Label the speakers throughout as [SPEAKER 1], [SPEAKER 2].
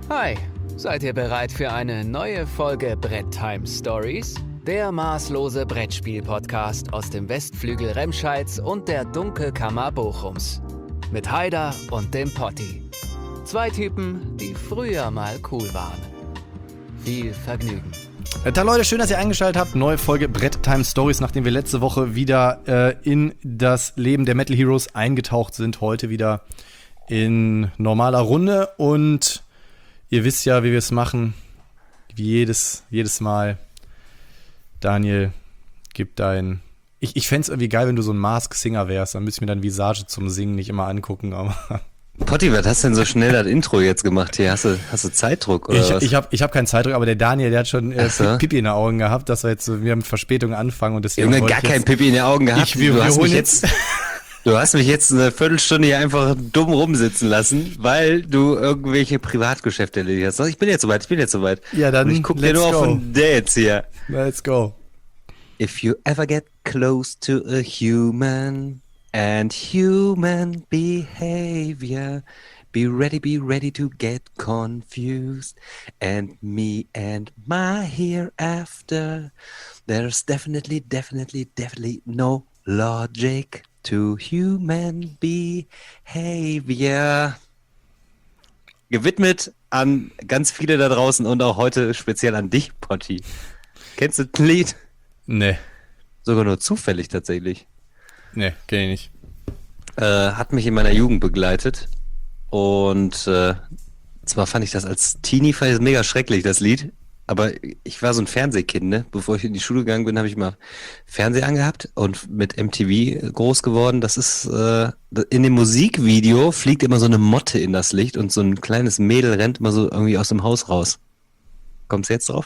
[SPEAKER 1] Hi, seid ihr bereit für eine neue Folge Brett Time Stories? Der maßlose Brettspiel-Podcast aus dem Westflügel Remscheids und der Dunkelkammer Bochums. Mit Haider und dem Potti. Zwei Typen, die früher mal cool waren. Viel Vergnügen.
[SPEAKER 2] Tag Leute, schön, dass ihr eingeschaltet habt. Neue Folge Brett Time Stories, nachdem wir letzte Woche wieder in das Leben der Metal Heroes eingetaucht sind. Heute wieder in normaler Runde und ihr wisst ja, wie wir es machen. Wie jedes Mal. Daniel, gib dein... Ich fände es irgendwie geil, wenn du so ein Mask-Singer wärst. Dann müsste ich mir deine Visage zum Singen nicht immer angucken. Aber
[SPEAKER 3] Potti, was hast du denn so schnell das Intro jetzt gemacht hier? Hast du Zeitdruck oder was?
[SPEAKER 2] Ich hab keinen Zeitdruck, aber der Daniel, der hat schon Pipi in den Augen gehabt, dass wir jetzt so, wir mit Verspätung anfangen. Und deswegen
[SPEAKER 3] Junge, gar kein Pipi in den Augen gehabt. Du hast mich jetzt eine Viertelstunde hier einfach dumm rumsitzen lassen, weil du irgendwelche Privatgeschäfte erledigt hast. Ich bin jetzt soweit.
[SPEAKER 2] Ja, dann
[SPEAKER 3] und ich guck dir nur auf von der jetzt hier.
[SPEAKER 2] Let's go.
[SPEAKER 3] If you ever get close to a human and human behavior, be ready to get confused. And me and my hereafter, there's definitely no logic to human behavior. Gewidmet an ganz viele da draußen und auch heute speziell an dich, Potti. Kennst du das Lied?
[SPEAKER 2] Nee.
[SPEAKER 3] Sogar nur zufällig tatsächlich.
[SPEAKER 2] Nee, kenn ich nicht.
[SPEAKER 3] Hat mich in meiner Jugend begleitet. Und zwar fand ich das als Teenie mega schrecklich, das Lied. Aber ich war so ein Fernsehkind, ne? Bevor ich in die Schule gegangen bin, habe ich mal Fernseher angehabt und mit MTV groß geworden. Das ist, in dem Musikvideo fliegt immer so eine Motte in das Licht und so ein kleines Mädel rennt immer so irgendwie aus dem Haus raus. Kommst du jetzt drauf?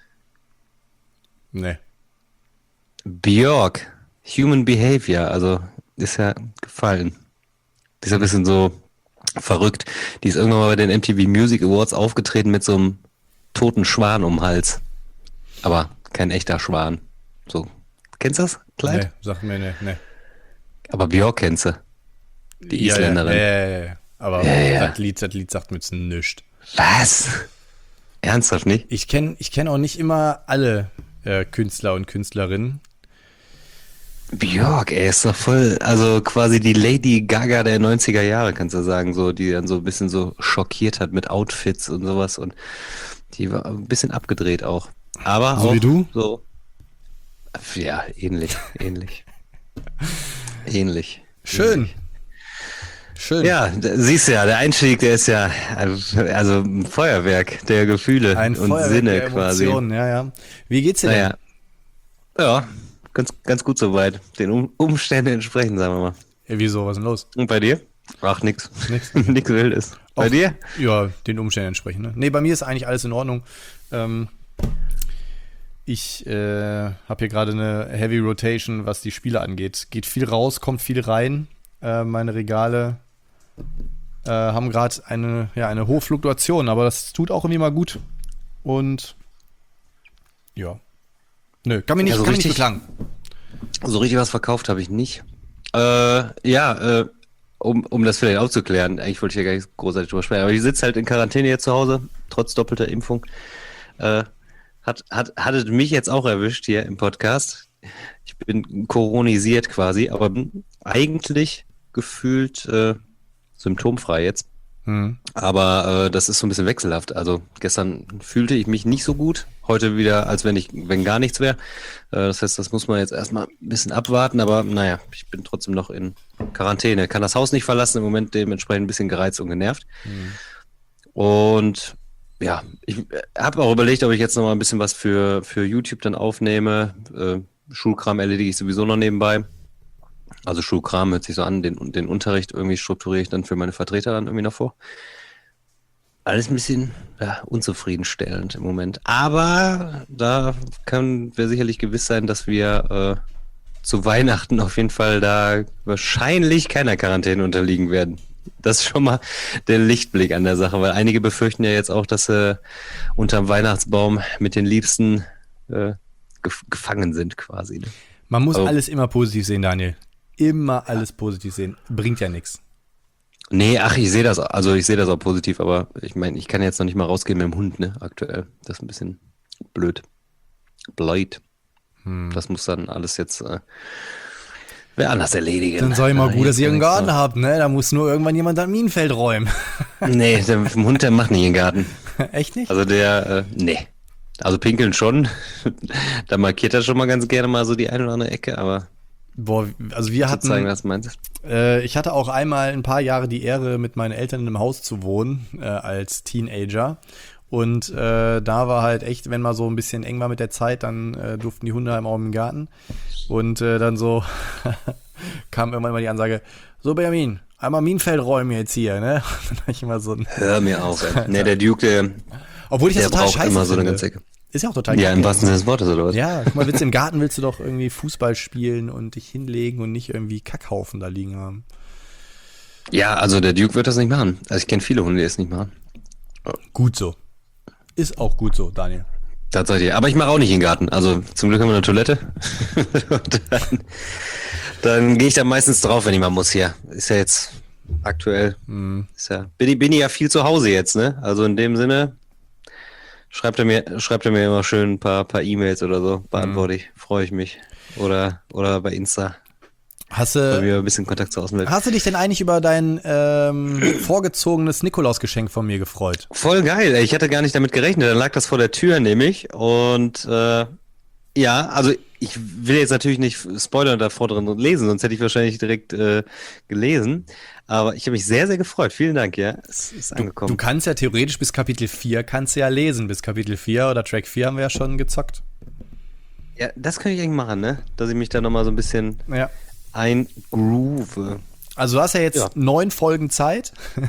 [SPEAKER 2] Nee.
[SPEAKER 3] Björk, Human Behavior, also ist ja gefallen. Die ist ein bisschen so verrückt. Die ist irgendwann mal bei den MTV Music Awards aufgetreten mit so einem toten Schwan um den Hals. Aber kein echter Schwan. So, kennst du das Kleid?
[SPEAKER 2] Nee, sag mir nee.
[SPEAKER 3] Aber Björk kennst du. Die Isländerin.
[SPEAKER 2] Ja. Aber das Lied sagt mir jetzt nichts.
[SPEAKER 3] Was? Ernsthaft nicht?
[SPEAKER 2] Ich kenn auch nicht immer alle Künstler und Künstlerinnen.
[SPEAKER 3] Björk, ey, ist doch voll, also quasi die Lady Gaga der 90er Jahre, kannst du sagen, so, die dann so ein bisschen so schockiert hat mit Outfits und sowas und die war ein bisschen abgedreht auch. Aber
[SPEAKER 2] so
[SPEAKER 3] auch
[SPEAKER 2] wie du?
[SPEAKER 3] So, ja, ähnlich.
[SPEAKER 2] Schön.
[SPEAKER 3] Ja, siehst du ja, der Einstieg, der ist ja, also ein Feuerwerk der Gefühle
[SPEAKER 2] Ein
[SPEAKER 3] und
[SPEAKER 2] Feuerwerk
[SPEAKER 3] Sinne
[SPEAKER 2] der
[SPEAKER 3] quasi.
[SPEAKER 2] Emotionen, ja. Wie geht's dir denn?
[SPEAKER 3] Ja, ganz gut soweit. Den Umständen entsprechend, sagen wir mal.
[SPEAKER 2] Ja, wieso, was ist denn los?
[SPEAKER 3] Und bei dir? Ach, nix.
[SPEAKER 2] Nix.
[SPEAKER 3] Nix Wildes. Bei dir?
[SPEAKER 2] Ja, den Umständen entsprechend. Ne? Nee, bei mir ist eigentlich alles in Ordnung. Ich habe hier gerade eine Heavy Rotation, was die Spiele angeht. Geht viel raus, kommt viel rein. Meine Regale haben gerade eine hohe Fluktuation, aber das tut auch irgendwie mal gut. Und ja. Nö, kann mich nicht beklagen.
[SPEAKER 3] So richtig was verkauft habe ich nicht. Um das vielleicht aufzuklären, eigentlich wollte ich ja gar nicht großartig drüber sprechen, aber ich sitze halt in Quarantäne jetzt zu Hause, trotz doppelter Impfung. Hattet mich jetzt auch erwischt hier im Podcast. Ich bin koronisiert quasi, aber bin eigentlich gefühlt symptomfrei jetzt. Aber das ist so ein bisschen wechselhaft. Also gestern fühlte ich mich nicht so gut, heute wieder, als wenn gar nichts wäre. Das heißt, das muss man jetzt erstmal ein bisschen abwarten, aber naja, ich bin trotzdem noch in Quarantäne. Kann das Haus nicht verlassen, im Moment dementsprechend ein bisschen gereizt und genervt. Und ja, ich habe auch überlegt, ob ich jetzt noch mal ein bisschen was für YouTube dann aufnehme. Schulkram erledige ich sowieso noch nebenbei. Also Schulkram hört sich so an, den Unterricht irgendwie strukturiere ich dann für meine Vertreter dann irgendwie noch vor. Alles ein bisschen unzufriedenstellend im Moment. Aber da können wir sicherlich gewiss sein, dass wir zu Weihnachten auf jeden Fall da wahrscheinlich keiner Quarantäne unterliegen werden. Das ist schon mal der Lichtblick an der Sache, weil einige befürchten ja jetzt auch, dass sie unterm Weihnachtsbaum mit den Liebsten gefangen sind quasi. Ne?
[SPEAKER 2] Man muss alles immer positiv sehen, Daniel. Immer alles positiv sehen. Bringt ja nichts.
[SPEAKER 3] Nee, ach, ich sehe das, also ich sehe das auch positiv, aber ich meine, ich kann jetzt noch nicht mal rausgehen mit dem Hund, ne, aktuell. Das ist ein bisschen blöd. Blöd. Das muss dann alles jetzt wer anders erledigen.
[SPEAKER 2] Dann sag ich mal, gut, dass ihr einen
[SPEAKER 3] nichts
[SPEAKER 2] Garten
[SPEAKER 3] drauf.
[SPEAKER 2] habt, ne? Da muss nur irgendwann jemand das Minenfeld räumen.
[SPEAKER 3] Nee, der Hund, der macht nicht den Garten.
[SPEAKER 2] Echt nicht?
[SPEAKER 3] Also nee. Also pinkeln schon. Da markiert er schon mal ganz gerne mal so die eine oder andere Ecke, aber
[SPEAKER 2] Boah, also wir
[SPEAKER 3] zu zeigen,
[SPEAKER 2] hatten,
[SPEAKER 3] was du meinst.
[SPEAKER 2] ich hatte auch einmal ein paar Jahre die Ehre, mit meinen Eltern in einem Haus zu wohnen, als Teenager. Und da war halt echt, wenn mal so ein bisschen eng war mit der Zeit, dann durften die Hunde halt auch im Garten. Und dann so kam irgendwann mal die Ansage, so Benjamin, einmal Minenfeld räumen jetzt hier, ne? Dann war ich immer so ein,
[SPEAKER 3] Hör mir auf, ey. Nee, der Duke,
[SPEAKER 2] obwohl ich das
[SPEAKER 3] der
[SPEAKER 2] total
[SPEAKER 3] braucht
[SPEAKER 2] scheiße
[SPEAKER 3] immer so eine
[SPEAKER 2] finde.
[SPEAKER 3] ganze Ecke.
[SPEAKER 2] Ist ja auch total
[SPEAKER 3] Ja, im
[SPEAKER 2] kacke.
[SPEAKER 3] wahrsten Sinne des Wortes, oder was?
[SPEAKER 2] Ja, guck mal, im Garten willst du doch irgendwie Fußball spielen und dich hinlegen und nicht irgendwie Kackhaufen da liegen haben.
[SPEAKER 3] Ja, also der Duke wird das nicht machen. Also ich kenne viele Hunde, die es nicht machen.
[SPEAKER 2] Gut so. Ist auch gut so, Daniel.
[SPEAKER 3] Tatsächlich. Aber ich mache auch nicht in den Garten. Also zum Glück haben wir eine Toilette. Und dann gehe ich da meistens drauf, wenn ich mal muss hier. Ist ja jetzt aktuell. Ist ja, bin ich ja viel zu Hause jetzt, ne? Also in dem Sinne schreibt er mir immer schön ein paar E-Mails oder so. Beantworte ich. Freue ich mich. Oder bei Insta.
[SPEAKER 2] Hast
[SPEAKER 3] Bei
[SPEAKER 2] du,
[SPEAKER 3] mir ein bisschen Kontakt zur Außenwelt.
[SPEAKER 2] hast du dich denn eigentlich über dein vorgezogenes Nikolausgeschenk von mir gefreut?
[SPEAKER 3] Voll geil, ey. Ich hatte gar nicht damit gerechnet. Dann lag das vor der Tür nämlich. Und ja, also ich will jetzt natürlich nicht spoilern davor drin und lesen, sonst hätte ich wahrscheinlich direkt gelesen. Aber ich habe mich sehr, sehr gefreut. Vielen Dank, ja. Es ist angekommen.
[SPEAKER 2] Du kannst ja theoretisch bis Kapitel 4 kannst du ja lesen. Bis Kapitel 4 oder Track 4 haben wir ja schon gezockt.
[SPEAKER 3] Ja, das könnte ich eigentlich machen, ne? Dass ich mich da nochmal so ein bisschen
[SPEAKER 2] Ja.
[SPEAKER 3] eingroove.
[SPEAKER 2] Also du hast ja jetzt
[SPEAKER 3] Ja.
[SPEAKER 2] 9 Folgen Zeit.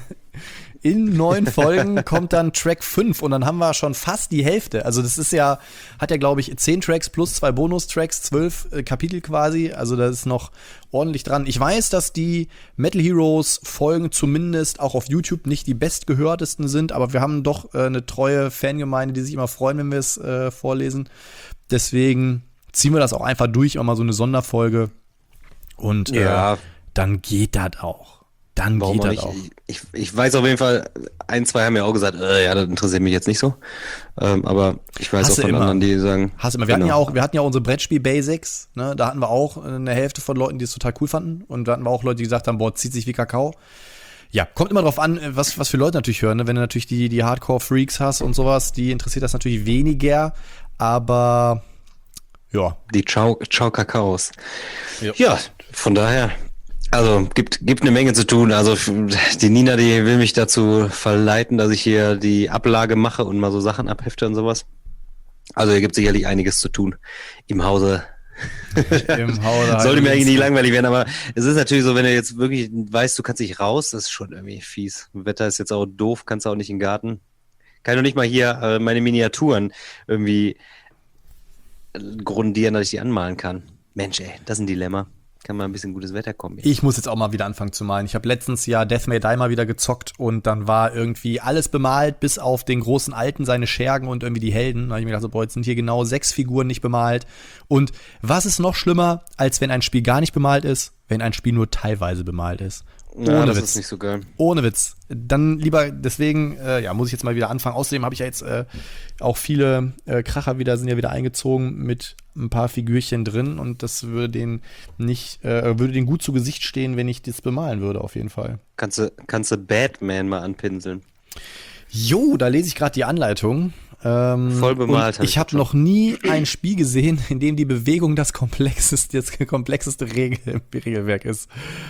[SPEAKER 2] In 9 Folgen kommt dann Track 5 und dann haben wir schon fast die Hälfte. Also das ist ja, hat ja glaube ich 10 Tracks plus 2 Bonustracks, 12 Kapitel quasi. Also da ist noch ordentlich dran. Ich weiß, dass die Metal Heroes Folgen zumindest auch auf YouTube nicht die bestgehörtesten sind, aber wir haben doch eine treue Fangemeinde, die sich immer freuen, wenn wir es vorlesen. Deswegen ziehen wir das auch einfach durch, auch mal so eine Sonderfolge. Und
[SPEAKER 3] Ja.
[SPEAKER 2] dann geht das auch. Dann
[SPEAKER 3] Warum
[SPEAKER 2] geht
[SPEAKER 3] auch
[SPEAKER 2] das
[SPEAKER 3] nicht?
[SPEAKER 2] auch.
[SPEAKER 3] Ich weiß auf jeden Fall, ein, zwei haben ja auch gesagt, ja, das interessiert mich jetzt nicht so. Aber ich weiß
[SPEAKER 2] Hast
[SPEAKER 3] auch
[SPEAKER 2] du
[SPEAKER 3] von
[SPEAKER 2] immer.
[SPEAKER 3] anderen, die sagen.
[SPEAKER 2] Hast immer, wir
[SPEAKER 3] genau.
[SPEAKER 2] hatten ja unsere Brettspiel-Basics, ne? Da hatten wir auch eine Hälfte von Leuten, die es total cool fanden. Und da hatten wir auch Leute, die gesagt haben, boah, zieht sich wie Kakao. Ja, kommt immer drauf an, was für Leute natürlich hören. Ne? Wenn du natürlich die Hardcore-Freaks hast und sowas, die interessiert das natürlich weniger. Aber ja.
[SPEAKER 3] Die Ciao Kakaos.
[SPEAKER 2] Ja.
[SPEAKER 3] Ja, von daher. Also gibt eine Menge zu tun. Also die Nina, die will mich dazu verleiten, dass ich hier die Ablage mache und mal so Sachen abhefte und sowas. Also hier gibt sicherlich einiges zu tun im Hause.
[SPEAKER 2] Im Hause
[SPEAKER 3] Sollte mir eigentlich nicht langweilig werden, aber es ist natürlich so, wenn du jetzt wirklich weißt, du kannst nicht raus, das ist schon irgendwie fies. Wetter ist jetzt auch doof, kannst auch nicht in den Garten. Kann doch nicht mal hier meine Miniaturen irgendwie grundieren, dass ich die anmalen kann. Mensch, ey, das ist ein Dilemma. Kann mal ein bisschen gutes Wetter kommen.
[SPEAKER 2] Ich muss jetzt auch mal wieder anfangen zu malen. Ich habe letztens ja Death May Die mal wieder gezockt und dann war irgendwie alles bemalt, bis auf den großen Alten, seine Schergen und irgendwie die Helden. Da habe ich mir gedacht, so, boah, jetzt sind hier genau 6 Figuren nicht bemalt. Und was ist noch schlimmer, als wenn ein Spiel gar nicht bemalt ist, wenn ein Spiel nur teilweise bemalt ist?
[SPEAKER 3] Ja,
[SPEAKER 2] Ohne
[SPEAKER 3] das
[SPEAKER 2] Witz.
[SPEAKER 3] ist nicht so geil.
[SPEAKER 2] Ohne Witz. Dann lieber, deswegen, muss ich jetzt mal wieder anfangen. Außerdem habe ich ja jetzt auch viele Kracher sind ja wieder eingezogen mit ein paar Figürchen drin und das würde denen gut zu Gesicht stehen, wenn ich das bemalen würde, auf jeden Fall.
[SPEAKER 3] Kannst du Batman mal anpinseln?
[SPEAKER 2] Jo, da lese ich gerade die Anleitung.
[SPEAKER 3] Voll bemalt.
[SPEAKER 2] Und ich habe noch nie ein Spiel gesehen, in dem die Bewegung das komplexeste Regelwerk ist.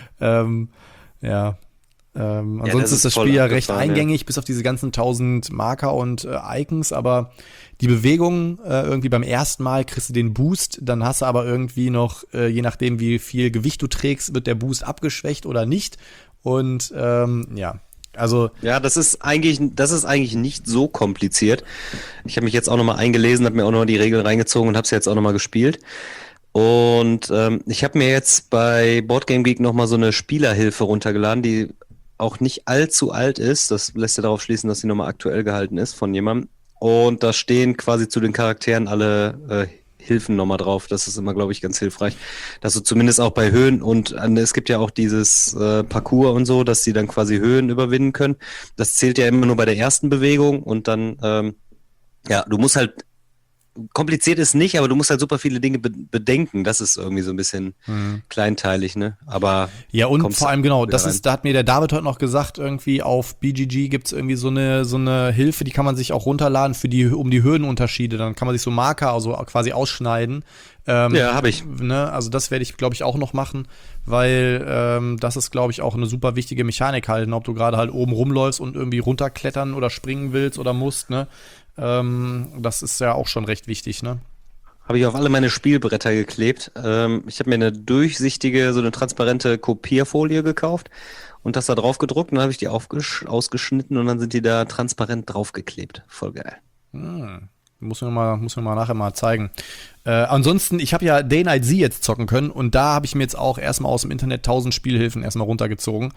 [SPEAKER 2] Ansonsten
[SPEAKER 3] das
[SPEAKER 2] ist das
[SPEAKER 3] voll
[SPEAKER 2] Spiel ja recht
[SPEAKER 3] abgefahren,
[SPEAKER 2] eingängig, bis auf diese ganzen 1000 Marker und Icons, aber die Bewegung irgendwie beim ersten Mal kriegst du den Boost, dann hast du aber irgendwie noch, je nachdem wie viel Gewicht du trägst, wird der Boost abgeschwächt oder nicht und also
[SPEAKER 3] Ja, das ist eigentlich nicht so kompliziert. Ich habe mich jetzt auch nochmal eingelesen, habe mir auch nochmal die Regeln reingezogen und habe es jetzt auch nochmal gespielt. Und ich habe mir jetzt bei Boardgame Geek nochmal so eine Spielerhilfe runtergeladen, die auch nicht allzu alt ist. Das lässt ja darauf schließen, dass sie nochmal aktuell gehalten ist von jemandem. Und da stehen quasi zu den Charakteren alle Hilfen nochmal drauf. Das ist immer, glaube ich, ganz hilfreich. Dass du zumindest auch bei Höhen und es gibt ja auch dieses Parcours und so, dass sie dann quasi Höhen überwinden können. Das zählt ja immer nur bei der ersten Bewegung und dann, du musst halt, kompliziert ist nicht, aber du musst halt super viele Dinge bedenken. Das ist irgendwie so ein bisschen kleinteilig, ne? Aber
[SPEAKER 2] ja, und vor allem genau,
[SPEAKER 3] da
[SPEAKER 2] hat mir der David heute noch gesagt, irgendwie auf BGG gibt's irgendwie so eine Hilfe, die kann man sich auch runterladen um die Höhenunterschiede. Dann kann man sich so Marker also quasi ausschneiden.
[SPEAKER 3] Ja, habe ich.
[SPEAKER 2] Ne? Also das werde ich, glaube ich, auch noch machen, weil das ist, glaube ich, auch eine super wichtige Mechanik halt, ob du gerade halt oben rumläufst und irgendwie runterklettern oder springen willst oder musst, ne? Das ist ja auch schon recht wichtig, ne?
[SPEAKER 3] Habe ich auf alle meine Spielbretter geklebt. Ich habe mir eine durchsichtige, so eine transparente Kopierfolie gekauft und das da drauf gedruckt und dann habe ich die ausgeschnitten und dann sind die da transparent draufgeklebt. Voll geil.
[SPEAKER 2] Muss mir mal nachher mal zeigen. Ansonsten, ich habe ja Day Night Z jetzt zocken können und da habe ich mir jetzt auch erstmal aus dem Internet 1000 Spielhilfen erstmal runtergezogen.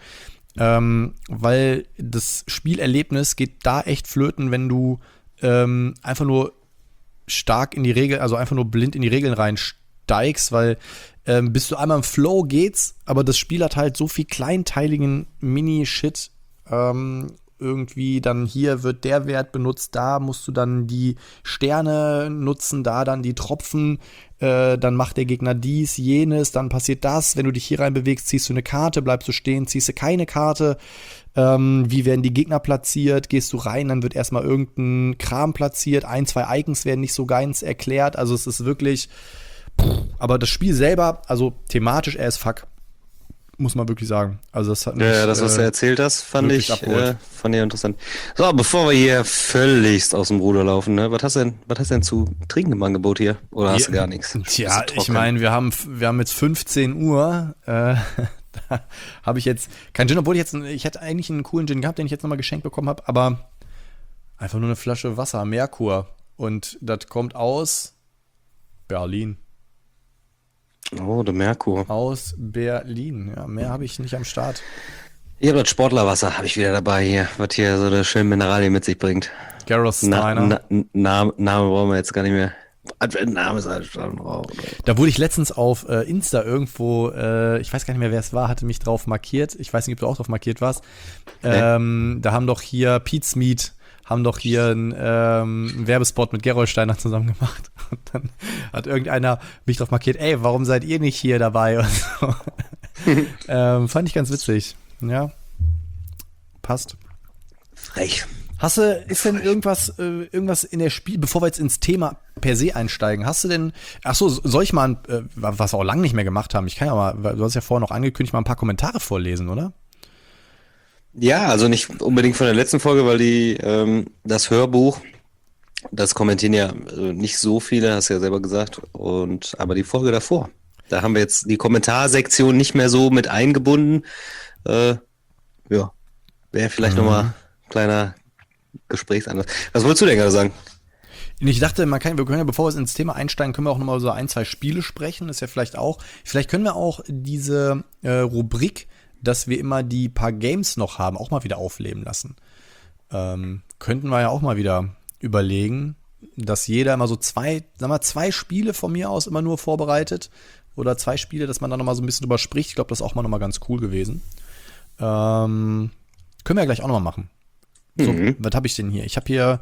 [SPEAKER 2] Weil das Spielerlebnis geht da echt flöten, wenn du einfach nur stark in die Regel, also einfach nur blind in die Regeln reinsteigst, weil bis du einmal im Flow geht's, aber das Spiel hat halt so viel kleinteiligen Mini-Shit, irgendwie dann hier wird der Wert benutzt, da musst du dann die Sterne nutzen, da dann die Tropfen, dann macht der Gegner dies, jenes, dann passiert das, wenn du dich hier rein bewegst, ziehst du eine Karte, bleibst du stehen, ziehst du keine Karte, wie werden die Gegner platziert, gehst du rein, dann wird erstmal irgendein Kram platziert, 1, 2 Icons werden nicht so ganz erklärt, also es ist wirklich, aber das Spiel selber, also thematisch as fuck, muss man wirklich sagen. Also das hat mich,
[SPEAKER 3] das, was du erzählt hast, fand ich interessant. So, bevor wir hier völligst aus dem Ruder laufen, ne? Was hast du denn zu trinken im Angebot hier? Oder hast du gar nichts?
[SPEAKER 2] Tja, ich meine, wir haben jetzt 15 Uhr. Da habe ich jetzt kein Gin, obwohl ich hätte eigentlich einen coolen Gin gehabt, den ich jetzt nochmal geschenkt bekommen habe, aber einfach nur eine Flasche Wasser, Merkur. Und das kommt aus Berlin.
[SPEAKER 3] Oh, der Merkur.
[SPEAKER 2] Aus Berlin. Ja, mehr habe ich nicht am Start.
[SPEAKER 3] Ich habe das Sportlerwasser, habe ich wieder dabei hier, was hier so eine schöne Mineralien mit sich bringt.
[SPEAKER 2] Gerolsteiner.
[SPEAKER 3] Name brauchen wir jetzt gar nicht mehr. Name ist halt schon drauf.
[SPEAKER 2] Da wurde ich letztens auf Insta irgendwo, ich weiß gar nicht mehr, wer es war, hatte mich drauf markiert. Ich weiß nicht, ob du auch drauf markiert warst. Da haben doch hier Pete's Meat einen Werbespot mit Gerolsteiner zusammen gemacht. Und dann hat irgendeiner mich drauf markiert, ey, warum seid ihr nicht hier dabei? Und so. Fand ich ganz witzig. Ja, passt.
[SPEAKER 3] Frech.
[SPEAKER 2] Ist denn irgendwas in der Spiel, bevor wir jetzt ins Thema per se einsteigen, soll ich mal, was wir auch lange nicht mehr gemacht haben, ich kann ja mal, du hast ja vorher noch angekündigt, mal ein paar Kommentare vorlesen, oder?
[SPEAKER 3] Ja, also nicht unbedingt von der letzten Folge, weil das Hörbuch, das kommentieren ja nicht so viele, hast du ja selber gesagt, aber die Folge davor, da haben wir jetzt die Kommentarsektion nicht mehr so mit eingebunden. Wäre vielleicht nochmal ein kleiner Gesprächsanlass. Was wolltest du denn gerade sagen?
[SPEAKER 2] Ich dachte, wir können ja, bevor wir ins Thema einsteigen, können wir auch nochmal so 1, 2 Spiele sprechen, ist ja vielleicht können wir auch diese Rubrik, dass wir immer die paar Games noch haben, auch mal wieder aufleben lassen. Könnten wir ja auch mal wieder überlegen, dass jeder immer so 2 Spiele von mir aus immer nur vorbereitet oder 2 Spiele, dass man da nochmal so ein bisschen drüber spricht. Ich glaube, das ist auch mal nochmal ganz cool gewesen. Können wir ja gleich auch nochmal machen. So, was habe ich denn hier? Ich habe hier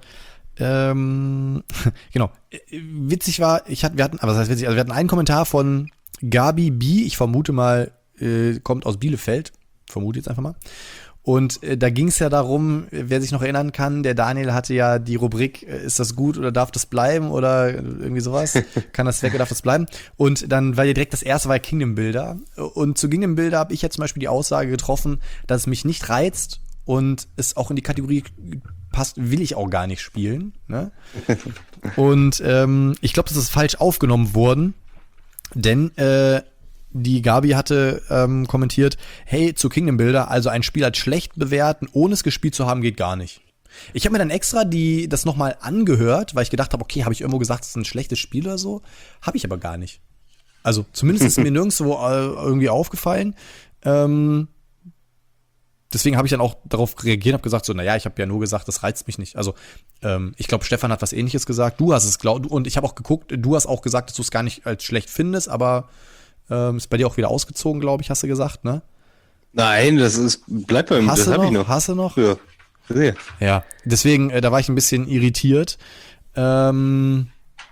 [SPEAKER 2] genau. Witzig war, wir hatten einen Kommentar von Gabi B, ich vermute mal, kommt aus Bielefeld, vermute jetzt einfach mal. Und da ging es ja darum, wer sich noch erinnern kann, der Daniel hatte ja die Rubrik, ist das gut oder darf das bleiben oder irgendwie sowas, kann das weg oder darf das bleiben? Und dann war ja direkt das erste war Kingdom Builder. Und zu Kingdom Builder habe ich jetzt zum Beispiel die Aussage getroffen, dass es mich nicht reizt und es auch in die Kategorie passt, will ich auch gar nicht spielen. Ne? Und ich glaube, das ist falsch aufgenommen worden, denn die Gabi hatte kommentiert, hey, zu Kingdom Builder, also ein Spiel als schlecht bewerten, ohne es gespielt zu haben, geht gar nicht. Ich habe mir dann extra das nochmal angehört, weil ich gedacht habe, okay, habe ich irgendwo gesagt, es ist ein schlechtes Spiel oder so? Habe ich aber gar nicht. Also zumindest ist mir nirgendwo irgendwie aufgefallen. deswegen habe ich dann auch darauf reagiert und habe gesagt, so, naja, ich habe ja nur gesagt, das reizt mich nicht. Also, ich glaube, Stefan hat was Ähnliches gesagt. Du hast es, und ich habe auch geguckt, du hast auch gesagt, dass du es gar nicht als schlecht findest, aber ist bei dir auch wieder ausgezogen, glaube ich, hast du gesagt, ne?
[SPEAKER 3] Nein, bleibt bei mir, das habe ich noch.
[SPEAKER 2] Hast du noch?
[SPEAKER 3] Ja, sehr.
[SPEAKER 2] Ja, deswegen, da war ich ein bisschen irritiert. Dann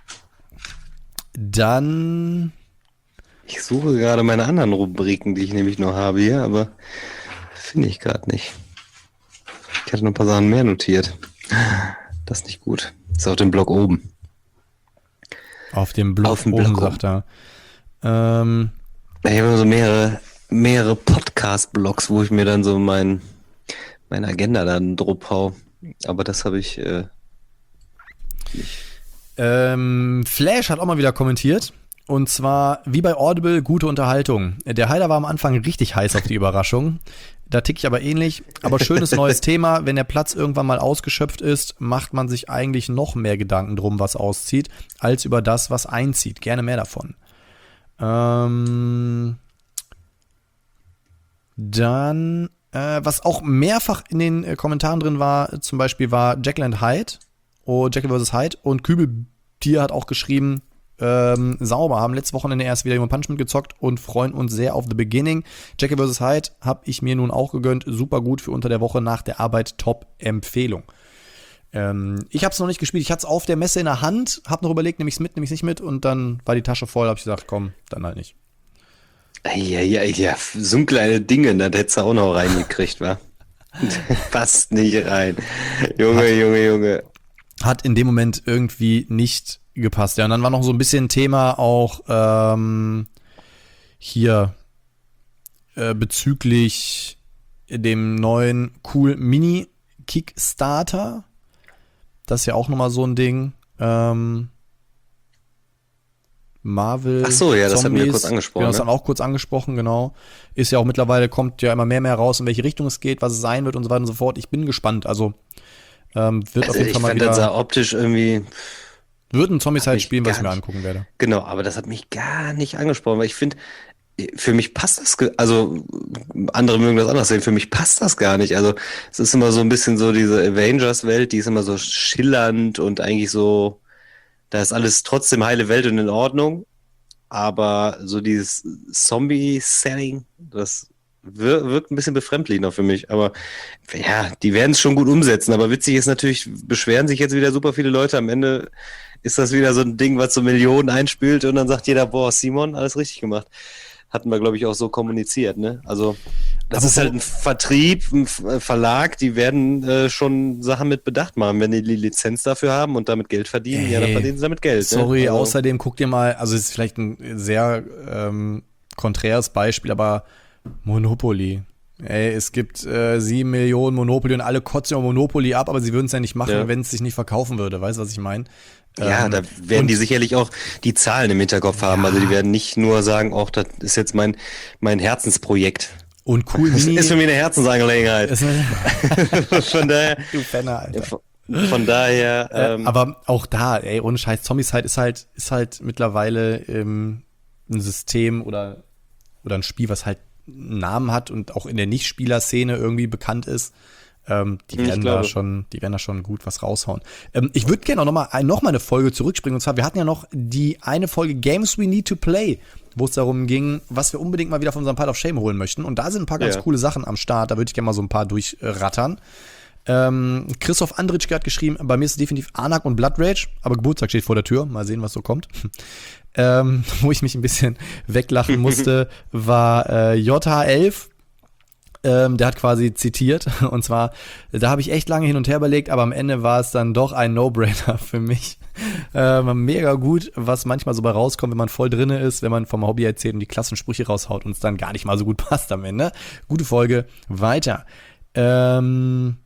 [SPEAKER 3] Ich suche gerade meine anderen Rubriken, die ich nämlich noch habe hier, aber finde ich gerade nicht. Ich hatte noch ein paar Sachen mehr notiert. Das ist nicht gut. Ist auf dem Blog oben.
[SPEAKER 2] auf dem Blog oben,
[SPEAKER 3] Blog
[SPEAKER 2] sagt er.
[SPEAKER 3] Ich habe immer so mehrere Podcast-Blogs, wo ich mir dann so meine Agenda dann drupp hau. Aber das habe ich nicht.
[SPEAKER 2] Flash hat auch mal wieder kommentiert. Und zwar, wie bei Audible, gute Unterhaltung. Der Heiler war am Anfang richtig heiß auf die Überraschung. Da tick ich aber ähnlich. Aber schönes neues Thema. Wenn der Platz irgendwann mal ausgeschöpft ist, macht man sich eigentlich noch mehr Gedanken drum, was auszieht, als über das, was einzieht. Gerne mehr davon. Dann, was auch mehrfach in den Kommentaren drin war, zum Beispiel war Jekyll vs. Hyde, und Kübeltier hat auch geschrieben, sauber, haben letztes Wochenende erst wieder Human Punishment gezockt und freuen uns sehr auf The Beginning. Jekyll vs. Hyde habe ich mir nun auch gegönnt, super gut für unter der Woche nach der Arbeit, Top-Empfehlung. Ich habe es noch nicht gespielt, ich hatte es auf der Messe in der Hand, habe noch überlegt, nehme ich es mit, nehme ich es nicht mit, und dann war die Tasche voll, habe ich gesagt, komm, dann halt nicht.
[SPEAKER 3] Ja, so kleine Dinge, das hättest du auch noch reingekriegt, wa? Passt nicht rein. Junge.
[SPEAKER 2] Hat in dem Moment irgendwie nicht gepasst. Ja, und dann war noch so ein bisschen Thema auch hier bezüglich dem neuen Cool Mini Kickstarter. Das ist ja auch nochmal so ein Ding. Marvel.
[SPEAKER 3] Ach so, ja, das hatten wir
[SPEAKER 2] Zombies.
[SPEAKER 3] kurz angesprochen.
[SPEAKER 2] Genau, das haben wir auch kurz angesprochen, genau. Ist ja auch mittlerweile, kommt ja immer mehr raus, in welche Richtung es geht, was es sein wird und so weiter und so fort. Ich bin gespannt. Also wird auf jeden Fall mal wieder.
[SPEAKER 3] Das sah optisch irgendwie.
[SPEAKER 2] Wird ein Zombie-Side spielen, was ich mir angucken werde.
[SPEAKER 3] Genau, aber das hat mich gar nicht angesprochen, weil ich finde, für mich passt das, also andere mögen das anders sehen, für mich passt das gar nicht. Also es ist immer so ein bisschen so diese Avengers-Welt, die ist immer so schillernd und eigentlich so, da ist alles trotzdem heile Welt und in Ordnung, aber so dieses Zombie-Setting, das wirkt ein bisschen befremdlich noch für mich, aber ja, die werden es schon gut umsetzen, aber witzig ist natürlich, beschweren sich jetzt wieder super viele Leute, am Ende ist das wieder so ein Ding, was so Millionen einspült und dann sagt jeder, boah, Simon, alles richtig gemacht. Hatten wir, glaube ich, auch so kommuniziert, ne? Also, das ist halt ein Vertrieb, ein Verlag, die werden schon Sachen mit Bedacht machen. Wenn die Lizenz dafür haben und damit Geld verdienen, ja, dann verdienen sie damit Geld.
[SPEAKER 2] Sorry,
[SPEAKER 3] ne? Also,
[SPEAKER 2] außerdem guck dir mal, also es ist vielleicht ein sehr konträres Beispiel, aber Monopoly. Ey, es gibt 7 Millionen Monopoly und alle kotzen über Monopoly ab, aber sie würden es ja nicht machen, wenn es sich nicht verkaufen würde. Weißt du, was ich meine?
[SPEAKER 3] Ja, da werden die sicherlich auch die Zahlen im Hinterkopf haben. Also die werden nicht nur sagen, auch das ist jetzt mein Herzensprojekt.
[SPEAKER 2] Und Cool Mini.
[SPEAKER 3] Das ist für mich eine Herzensangelegenheit. Von daher.
[SPEAKER 2] Du Penner, Alter.
[SPEAKER 3] Von daher.
[SPEAKER 2] Aber auch da, ey, ohne Scheiß, Zombicide ist halt mittlerweile ein System oder ein Spiel, was halt einen Namen hat und auch in der Nicht-Spieler-Szene irgendwie bekannt ist. Die werden da schon gut was raushauen. Ich würde gerne noch mal eine Folge zurückspringen. Und zwar, wir hatten ja noch die eine Folge Games We Need to Play, wo es darum ging, was wir unbedingt mal wieder von unserem Pile of Shame holen möchten. Und da sind ein paar ganz coole Sachen am Start. Da würde ich gerne mal so ein paar durchrattern. Christoph Andritschke hat geschrieben, bei mir ist es definitiv Anak und Blood Rage, aber Geburtstag steht vor der Tür. Mal sehen, was so kommt. Wo ich mich ein bisschen weglachen musste, war JH11. Der hat quasi zitiert, und zwar, da habe ich echt lange hin und her überlegt, aber am Ende war es dann doch ein No-Brainer für mich. Mega gut, was manchmal so bei rauskommt, wenn man voll drinne ist, wenn man vom Hobby erzählt und die Klassensprüche raushaut und es dann gar nicht mal so gut passt am Ende. Gute Folge, weiter. Dann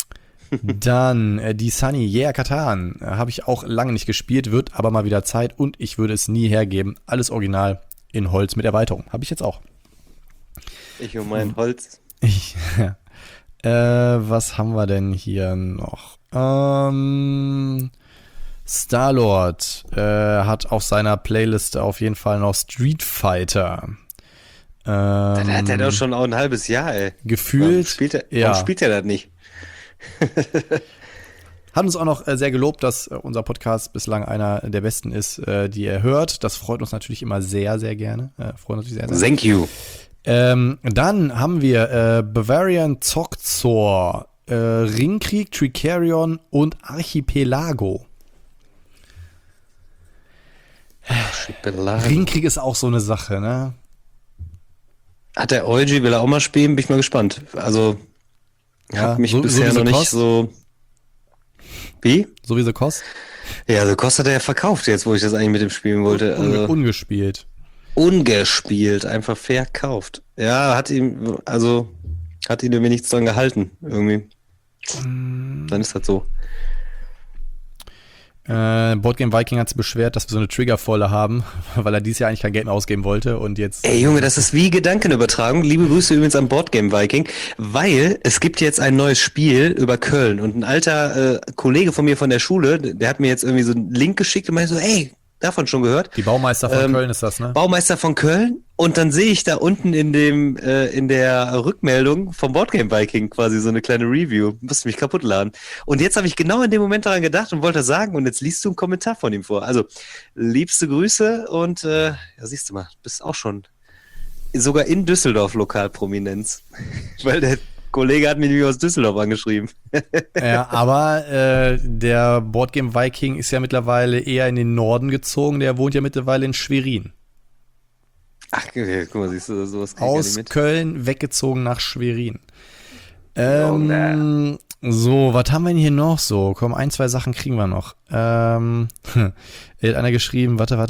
[SPEAKER 2] die Sunny, Yeah Katan, habe ich auch lange nicht gespielt, wird aber mal wieder Zeit und ich würde es nie hergeben. Alles original in Holz mit Erweiterung. Habe ich jetzt auch.
[SPEAKER 3] Ich und mein Holz.
[SPEAKER 2] Was haben wir denn hier noch? Starlord hat auf seiner Playliste auf jeden Fall noch Street Fighter.
[SPEAKER 3] Dann hat er doch schon auch ein halbes Jahr, ey.
[SPEAKER 2] Gefühlt.
[SPEAKER 3] Warum spielt er das nicht?
[SPEAKER 2] Hat uns auch noch sehr gelobt, dass unser Podcast bislang einer der besten ist, die er hört. Das freut uns natürlich immer sehr, sehr gerne.
[SPEAKER 3] Thank you.
[SPEAKER 2] Dann haben wir Bavarian Zokzor, Ringkrieg, Tricarion und Archipelago. Ringkrieg ist auch so eine Sache, ne?
[SPEAKER 3] Hat der Eugi, will er auch mal spielen? Bin ich mal gespannt. Also, hat mich bisher noch nicht so... Wie?
[SPEAKER 2] So wie The Kost?
[SPEAKER 3] Ja, The Kost hat er ja verkauft jetzt, wo ich das eigentlich mit ihm spielen wollte.
[SPEAKER 2] Ungespielt.
[SPEAKER 3] Ungespielt, einfach verkauft. Ja, hat ihn irgendwie nichts dran gehalten, irgendwie. Dann ist das so.
[SPEAKER 2] Boardgame Viking hat sich beschwert, dass wir so eine Triggervolle haben, weil er dieses Jahr eigentlich kein Geld mehr ausgeben wollte und jetzt...
[SPEAKER 3] Ey Junge, das ist wie Gedankenübertragung. Liebe Grüße übrigens an Boardgame Viking, weil es gibt jetzt ein neues Spiel über Köln und ein alter Kollege von mir von der Schule, der hat mir jetzt irgendwie so einen Link geschickt und meinte so, ey, davon schon gehört.
[SPEAKER 2] Die Baumeister von Köln ist das, ne?
[SPEAKER 3] Baumeister von Köln. Und dann sehe ich da unten in der Rückmeldung vom Boardgame Viking quasi so eine kleine Review. Musste mich kaputt laden. Und jetzt habe ich genau in dem Moment daran gedacht und wollte das sagen. Und jetzt liest du einen Kommentar von ihm vor. Also, liebste Grüße und ja, siehst du mal, bist auch schon sogar in Düsseldorf Lokalprominenz. Weil der Kollege hat mich nämlich aus Düsseldorf angeschrieben.
[SPEAKER 2] Ja, aber der Boardgame Viking ist ja mittlerweile eher in den Norden gezogen. Der wohnt ja mittlerweile in Schwerin.
[SPEAKER 3] Ach, okay, guck mal, siehst du, sowas krieg ich
[SPEAKER 2] Aus
[SPEAKER 3] ja nicht mit.
[SPEAKER 2] Köln weggezogen nach Schwerin. So, was haben wir denn hier noch so? Komm, 1, 2 Sachen kriegen wir noch. Hat einer geschrieben, warte.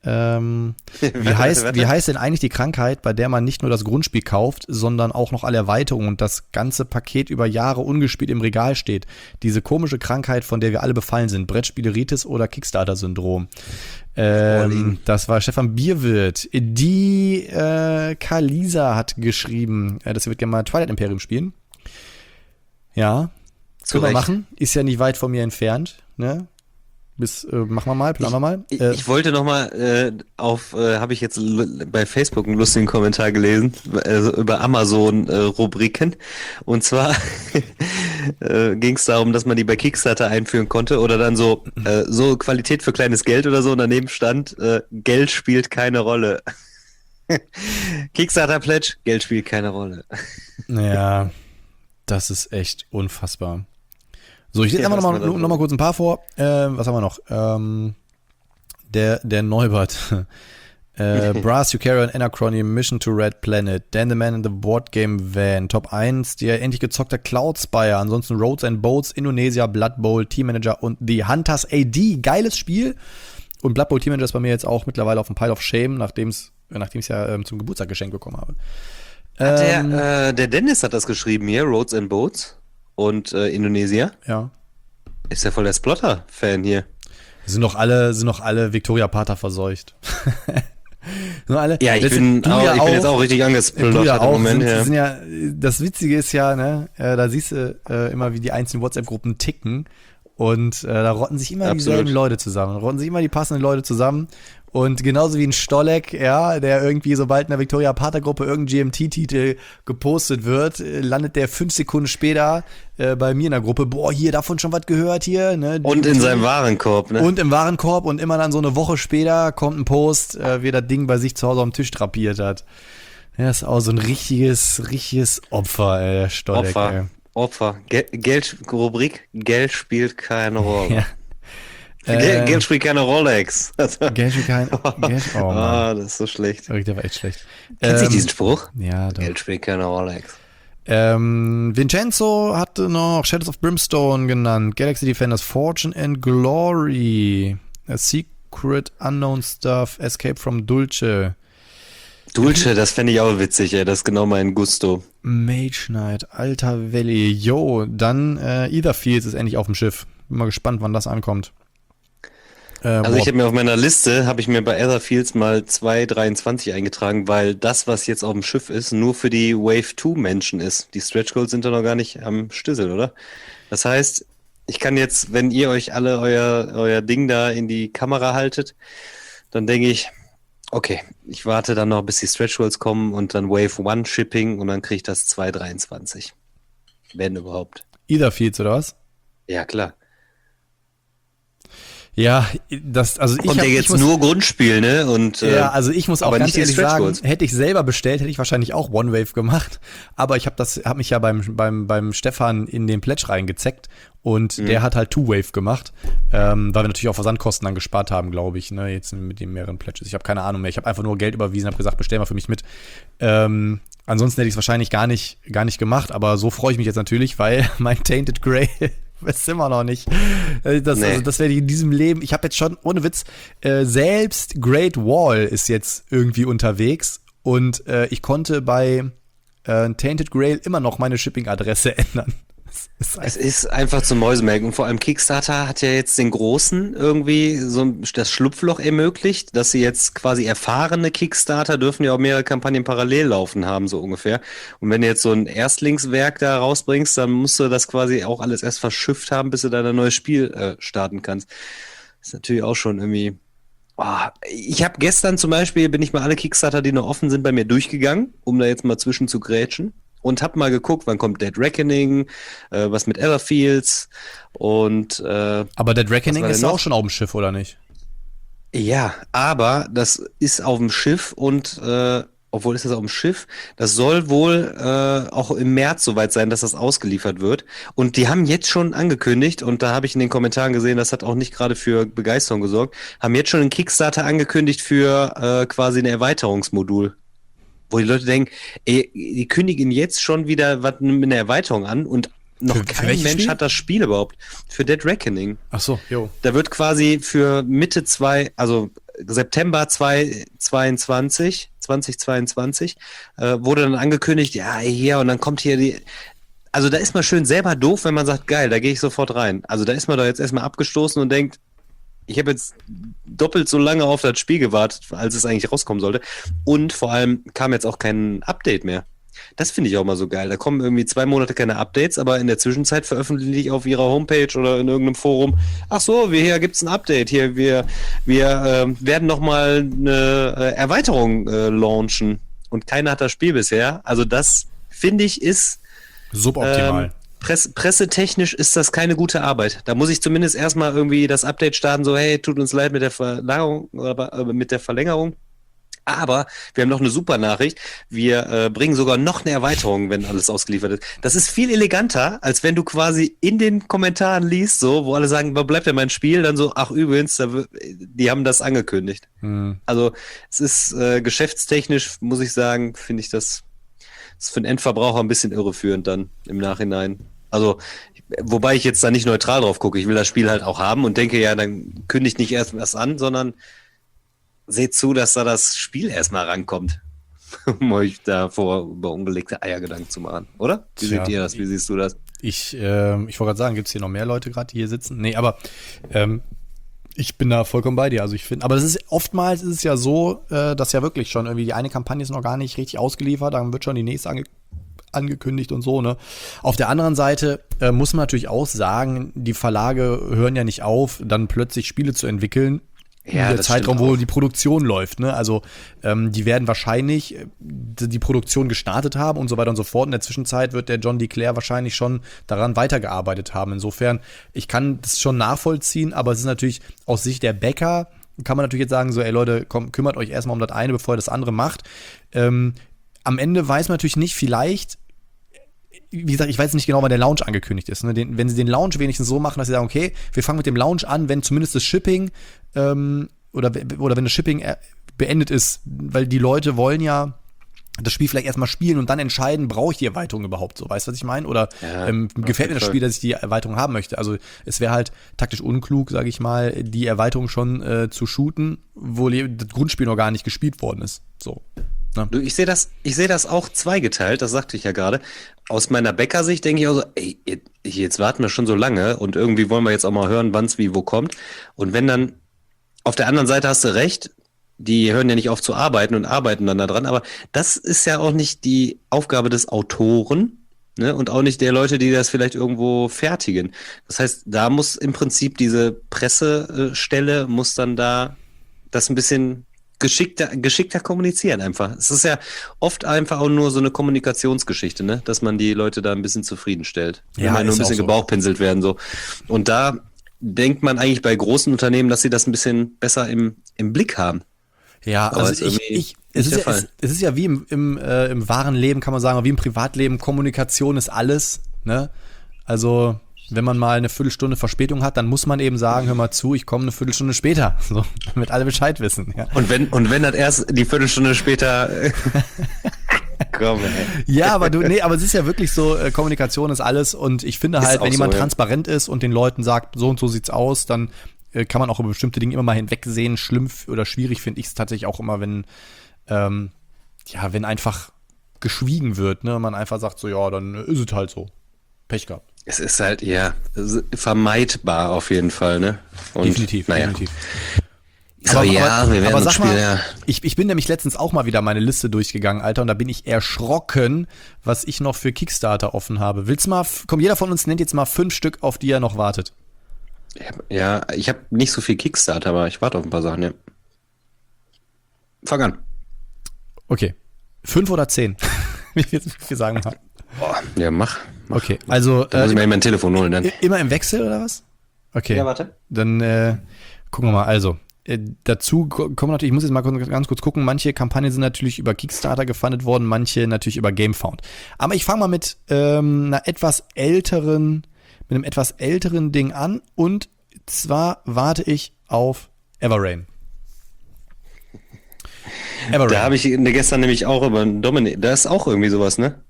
[SPEAKER 2] Wie heißt denn eigentlich die Krankheit, bei der man nicht nur das Grundspiel kauft, sondern auch noch alle Erweiterungen und das ganze Paket über Jahre ungespielt im Regal steht? Diese komische Krankheit, von der wir alle befallen sind. Brettspieleritis oder Kickstarter-Syndrom. Das war Stefan Bierwirt. Die Kalisa hat geschrieben, dass sie wird gerne mal Twilight Imperium spielen. Ja, können wir machen. Ist ja nicht weit von mir entfernt. Ne? Machen wir mal, planen wir mal.
[SPEAKER 3] Ich wollte noch mal habe ich jetzt bei Facebook einen lustigen Kommentar gelesen, über Amazon-Rubriken. Und zwar ging es darum, dass man die bei Kickstarter einführen konnte oder dann so Qualität für kleines Geld oder so. Und daneben stand, Geld spielt keine Rolle. Kickstarter-Pledge, Geld spielt keine Rolle.
[SPEAKER 2] Ja, das ist echt unfassbar. So, ich lese einfach noch mal kurz ein paar vor. Was haben wir noch? Der Neubert. Brass, Eukaryon, Anachrony, Mission to Red Planet, Dan the Man in the Board Game Van, Top 1, der endlich gezockte Cloudspire, ansonsten Roads and Boats, Indonesia, Blood Bowl, Team Manager und The Hunters AD. Geiles Spiel. Und Blood Bowl Team Manager ist bei mir jetzt auch mittlerweile auf dem Pile of Shame, nachdem ich es ja zum Geburtstag geschenkt bekommen habe.
[SPEAKER 3] Der Dennis hat das geschrieben hier, Roads and Boats und Indonesia.
[SPEAKER 2] Ja.
[SPEAKER 3] Ist ja voll der Splotter-Fan hier.
[SPEAKER 2] Sind doch alle Victoria Pater verseucht.
[SPEAKER 3] Ja, ich bin jetzt auch richtig angesplittert
[SPEAKER 2] im Moment.
[SPEAKER 3] Ja.
[SPEAKER 2] Das Witzige ist ja, ne, da siehst du immer, wie die einzelnen WhatsApp-Gruppen ticken und da rotten sich immer dieselben Leute zusammen, rotten sich immer die passenden Leute zusammen. Und genauso wie ein Stolek, ja, der irgendwie, sobald in der Victoria Pater Gruppe irgendein GMT-Titel gepostet wird, landet der 5 Sekunden später bei mir in der Gruppe, boah, hier, davon schon was gehört hier, ne?
[SPEAKER 3] Und in seinem Warenkorb, ne?
[SPEAKER 2] Und im Warenkorb und immer dann so eine Woche später kommt ein Post, wie er das Ding bei sich zu Hause am Tisch drapiert hat. Ja, ist auch so ein richtiges Opfer, der Stolek.
[SPEAKER 3] Opfer. Rubrik, Geld spielt keine Rolle.
[SPEAKER 2] Ja.
[SPEAKER 3] Geld spielt keine Rolex.
[SPEAKER 2] Geld spielt keine
[SPEAKER 3] das ist so schlecht.
[SPEAKER 2] Der war echt schlecht.
[SPEAKER 3] Kennst du diesen Spruch?
[SPEAKER 2] Ja, doch.
[SPEAKER 3] Geld spielt keine Rolex.
[SPEAKER 2] Vincenzo hatte noch Shadows of Brimstone genannt, Galaxy Defenders, Fortune and Glory, A Secret Unknown Stuff, Escape from Dulce.
[SPEAKER 3] Dulce, das fände ich auch witzig, ey. Das ist genau mein Gusto.
[SPEAKER 2] Mage Knight, Alter Valley, yo, dann Etherfields ist endlich auf dem Schiff. Bin mal gespannt, wann das ankommt.
[SPEAKER 3] Also ich habe mir auf meiner Liste, bei Etherfields mal 2,23 eingetragen, weil das, was jetzt auf dem Schiff ist, nur für die Wave 2 Menschen ist. Die Stretch Goals sind doch noch gar nicht am Stüssel, oder? Das heißt, ich kann jetzt, wenn ihr euch alle euer Ding da in die Kamera haltet, dann denke ich, Okay, ich warte dann noch, bis die Stretch Goals kommen und dann Wave 1 Shipping und dann kriege ich das 2,23. Wenn überhaupt.
[SPEAKER 2] Etherfields oder was?
[SPEAKER 3] Ja, klar.
[SPEAKER 2] Ja, also
[SPEAKER 3] Kommt ja jetzt nur Grundspiel, ne? Und,
[SPEAKER 2] ja, also ich muss auch ganz ehrlich sagen,
[SPEAKER 3] Goals.
[SPEAKER 2] hätte ich selber bestellt, hätte ich wahrscheinlich auch One Wave gemacht. Aber ich habe mich ja beim Stefan in den Pledge reingezeckt und der hat halt Two Wave gemacht, weil wir natürlich auch Versandkosten dann gespart haben, glaube ich, ne? Jetzt mit den mehreren Pledges. Ich habe keine Ahnung mehr. Ich habe einfach nur Geld überwiesen, habe gesagt, bestell mal für mich mit. Ansonsten hätte ich es wahrscheinlich gar nicht gemacht, aber so freue ich mich jetzt natürlich, weil mein Tainted Grey ist immer noch nicht. Das werde ich in diesem Leben. Ich habe jetzt schon, ohne Witz, selbst Great Wall ist jetzt irgendwie unterwegs und ich konnte bei Tainted Grail immer noch meine Shipping-Adresse ändern.
[SPEAKER 3] Es ist einfach zum Mäusemelken. Und vor allem Kickstarter hat ja jetzt den Großen irgendwie so das Schlupfloch ermöglicht, dass sie jetzt quasi erfahrene Kickstarter dürfen ja auch mehrere Kampagnen parallel laufen haben, so ungefähr. Und wenn du jetzt so ein Erstlingswerk da rausbringst, dann musst du das quasi auch alles erst verschifft haben, bis du da ein neues Spiel starten kannst. Das ist natürlich auch schon irgendwie... Ich habe gestern zum Beispiel, bin ich mal alle Kickstarter, die noch offen sind, bei mir durchgegangen, um da jetzt mal zwischen zu grätschen. Und hab mal geguckt, wann kommt Dead Reckoning, was mit Everfields und
[SPEAKER 2] aber Dead Reckoning ist auch schon auf dem Schiff, oder nicht?
[SPEAKER 3] Ja, aber das ist auf dem Schiff und obwohl ist das auf dem Schiff, das soll wohl auch im März soweit sein, dass das ausgeliefert wird. Und die haben jetzt schon angekündigt, und da habe ich in den Kommentaren gesehen, das hat auch nicht gerade für Begeisterung gesorgt, haben jetzt schon einen Kickstarter angekündigt für quasi ein Erweiterungsmodul. Wo die Leute denken, die kündigen jetzt schon wieder was mit einer Erweiterung an und noch kein Mensch hat das Spiel überhaupt. Für Dead Reckoning.
[SPEAKER 2] Ach so, jo.
[SPEAKER 3] Da wird quasi für September 2022, wurde dann angekündigt, ja, hier, und dann kommt hier also da ist man schön selber doof, wenn man sagt, geil, da gehe ich sofort rein. Also da ist man doch jetzt erstmal abgestoßen und denkt, ich habe jetzt doppelt so lange auf das Spiel gewartet, als es eigentlich rauskommen sollte. Und vor allem kam jetzt auch kein Update mehr. Das finde ich auch mal so geil. Da kommen irgendwie 2 Monate keine Updates, aber in der Zwischenzeit veröffentliche ich auf ihrer Homepage oder in irgendeinem Forum, ach so, hier gibt's ein Update. Hier, wir werden nochmal eine Erweiterung launchen. Und keiner hat das Spiel bisher. Also das, finde ich, ist
[SPEAKER 2] suboptimal.
[SPEAKER 3] Pressetechnisch ist das keine gute Arbeit. Da muss ich zumindest erstmal irgendwie das Update starten, so hey, tut uns leid mit der Verlängerung. Aber wir haben noch eine super Nachricht. Wir bringen sogar noch eine Erweiterung, wenn alles ausgeliefert ist. Das ist viel eleganter, als wenn du quasi in den Kommentaren liest, so, wo alle sagen, wo bleibt denn mein Spiel? Dann so, ach übrigens, die haben das angekündigt. Also es ist geschäftstechnisch, muss ich sagen, finde ich das ist für den Endverbraucher ein bisschen irreführend dann im Nachhinein. Also, wobei ich jetzt da nicht neutral drauf gucke. Ich will das Spiel halt auch haben und denke, ja, dann kündigt nicht erst was an, sondern seht zu, dass da das Spiel erstmal rankommt. Um euch davor über ungelegte Eier Gedanken zu machen, oder? Wie seht ihr das? Wie siehst du das?
[SPEAKER 2] Ich wollte gerade sagen, gibt es hier noch mehr Leute gerade, die hier sitzen? Nee, aber ich bin da vollkommen bei dir. Also ich finde, aber das ist oftmals ist es ja so, dass ja wirklich schon irgendwie die eine Kampagne ist noch gar nicht richtig ausgeliefert, dann wird schon die nächste angekündigt und so, ne? Auf der anderen Seite muss man natürlich auch sagen, die Verlage hören ja nicht auf, dann plötzlich Spiele zu entwickeln. Ja, der Zeitraum, wo die Produktion läuft, ne? Also die werden wahrscheinlich die Produktion gestartet haben und so weiter und so fort. In der Zwischenzeit wird der John DeClaire wahrscheinlich schon daran weitergearbeitet haben. Insofern, ich kann das schon nachvollziehen, aber es ist natürlich aus Sicht der Bäcker, kann man natürlich jetzt sagen, so, ey Leute, kümmert euch erstmal um das eine, bevor ihr das andere macht. Am Ende weiß man natürlich nicht, vielleicht, wie gesagt, ich weiß nicht genau, wann der Launch angekündigt ist. Ne? Wenn sie den Launch wenigstens so machen, dass sie sagen, okay, wir fangen mit dem Launch an, wenn zumindest das Shipping oder wenn das Shipping beendet ist, weil die Leute wollen ja das Spiel vielleicht erstmal spielen und dann entscheiden, brauche ich die Erweiterung überhaupt so, weißt du, was ich meine? Oder gefällt mir das Spiel, dass ich die Erweiterung haben möchte? Also es wäre halt taktisch unklug, sage ich mal, die Erweiterung schon zu shooten, wo das Grundspiel noch gar nicht gespielt worden ist. So. Ne?
[SPEAKER 3] Du, ich sehe das auch zweigeteilt, das sagte ich ja gerade. Aus meiner Bäckersicht denke ich auch so, ey, jetzt warten wir schon so lange und irgendwie wollen wir jetzt auch mal hören, wann es wie wo kommt. Und wenn dann, auf der anderen Seite hast du recht, die hören ja nicht auf zu arbeiten und arbeiten dann da dran, aber das ist ja auch nicht die Aufgabe des Autoren, ne, und auch nicht der Leute, die das vielleicht irgendwo fertigen. Das heißt, da muss im Prinzip diese Pressestelle, muss dann da das ein bisschen geschickter kommunizieren einfach. Es ist ja oft einfach auch nur so eine Kommunikationsgeschichte, ne? Dass man die Leute da ein bisschen zufriedenstellt.
[SPEAKER 2] Ja,
[SPEAKER 3] Wenn nur
[SPEAKER 2] ist
[SPEAKER 3] ein bisschen
[SPEAKER 2] auch so.
[SPEAKER 3] gebauchpinselt werden so. Und da denkt man eigentlich bei großen Unternehmen, dass sie das ein bisschen besser im Blick haben.
[SPEAKER 2] Ja,
[SPEAKER 3] Aber
[SPEAKER 2] also
[SPEAKER 3] ist irgendwie
[SPEAKER 2] es
[SPEAKER 3] nicht
[SPEAKER 2] ist
[SPEAKER 3] der
[SPEAKER 2] ja,
[SPEAKER 3] Fall.
[SPEAKER 2] es ist ja wie im wahren Leben, kann man sagen, wie im Privatleben, Kommunikation ist alles, ne? Also, wenn man mal eine Viertelstunde Verspätung hat, dann muss man eben sagen, hör mal zu, ich komme eine Viertelstunde später, so, damit alle Bescheid wissen, ja.
[SPEAKER 3] Und wenn das erst die Viertelstunde später komm, ey.
[SPEAKER 2] Ja, aber es ist ja wirklich so, Kommunikation ist alles und ich finde
[SPEAKER 3] Ist
[SPEAKER 2] halt,
[SPEAKER 3] auch
[SPEAKER 2] wenn jemand
[SPEAKER 3] so, ja.
[SPEAKER 2] transparent ist und den Leuten sagt, so und so sieht's aus, dann kann man auch über bestimmte Dinge immer mal hinwegsehen. Schlimm oder schwierig finde ich es tatsächlich auch immer, wenn einfach geschwiegen wird, ne, man einfach sagt so, ja, dann ist es halt so. Pech gehabt.
[SPEAKER 3] Es ist halt, ja, vermeidbar auf jeden Fall, ne? Und,
[SPEAKER 2] Definitiv.
[SPEAKER 3] wir werden
[SPEAKER 2] Aber
[SPEAKER 3] uns
[SPEAKER 2] sag
[SPEAKER 3] spielen,
[SPEAKER 2] mal,
[SPEAKER 3] ja.
[SPEAKER 2] ich bin nämlich letztens auch mal wieder meine Liste durchgegangen, Alter, und da bin ich erschrocken, was ich noch für Kickstarter offen habe. Willst du mal, komm, jeder von uns nennt jetzt mal 5 Stück, auf die er noch wartet.
[SPEAKER 3] Ja, ich habe nicht so viel Kickstarter, aber ich warte auf ein paar Sachen, ja. Fang an.
[SPEAKER 2] Okay. 5 oder 10? Wie viel sagen wir?
[SPEAKER 3] Boah, ja, mach.
[SPEAKER 2] Okay, also
[SPEAKER 3] Da muss ich mir mein Telefon holen dann.
[SPEAKER 2] immer im Wechsel oder was? Okay.
[SPEAKER 3] Ja, warte.
[SPEAKER 2] Dann gucken wir mal. Also, dazu kommen natürlich, ich muss jetzt mal ganz kurz gucken, manche Kampagnen sind natürlich über Kickstarter gefundet worden, manche natürlich über GameFound. Aber ich fange mal mit einem etwas älteren Ding an und zwar warte ich auf Everrain.
[SPEAKER 3] Da habe ich gestern nämlich auch über Dominik, da ist auch irgendwie sowas, ne?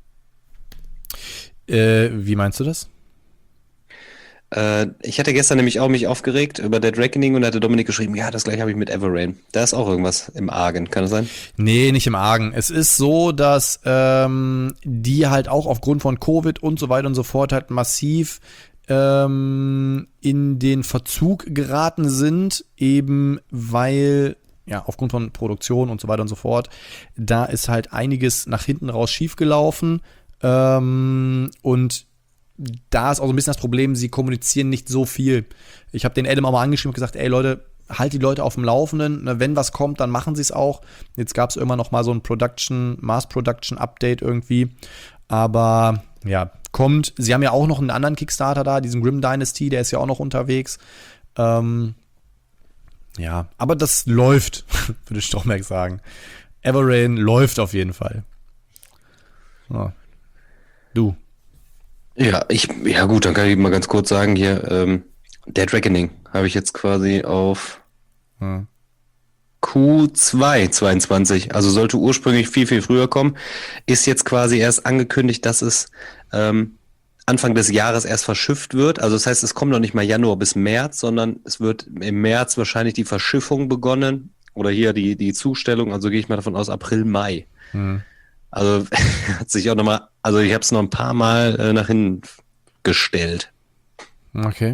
[SPEAKER 2] Wie meinst du das?
[SPEAKER 3] Ich hatte gestern nämlich auch mich aufgeregt über Dead Reckoning und da hatte Dominik geschrieben, ja, das gleiche habe ich mit Everrain. Da ist auch irgendwas im Argen, kann das sein?
[SPEAKER 2] Nee, nicht im Argen. Es ist so, dass die halt auch aufgrund von Covid und so weiter und so fort halt massiv in den Verzug geraten sind, eben weil, ja, aufgrund von Produktion und so weiter und so fort, da ist halt einiges nach hinten raus schiefgelaufen und da ist auch so ein bisschen das Problem, sie kommunizieren nicht so viel. Ich habe den Adam auch mal angeschrieben und gesagt, ey Leute, halt die Leute auf dem Laufenden. Wenn was kommt, dann machen sie es auch. Jetzt gab es immer noch mal so ein Mass-Production-Update irgendwie. Aber ja, kommt. Sie haben ja auch noch einen anderen Kickstarter da, diesen Grim Dynasty, der ist ja auch noch unterwegs. Ja, aber das läuft, würde Stromberg sagen. Everrain läuft auf jeden Fall. So. Du.
[SPEAKER 3] Ja, gut, dann kann ich mal ganz kurz sagen hier, Dead Reckoning habe ich jetzt quasi auf Q2 22, also sollte ursprünglich viel, viel früher kommen, ist jetzt quasi erst angekündigt, dass es Anfang des Jahres erst verschifft wird, also das heißt, es kommt noch nicht mal Januar bis März, sondern es wird im März wahrscheinlich die Verschiffung begonnen oder hier die Zustellung, also gehe ich mal davon aus April, Mai. Also hat sich auch nochmal, also ich habe es noch ein paar Mal nach hinten gestellt.
[SPEAKER 2] Okay.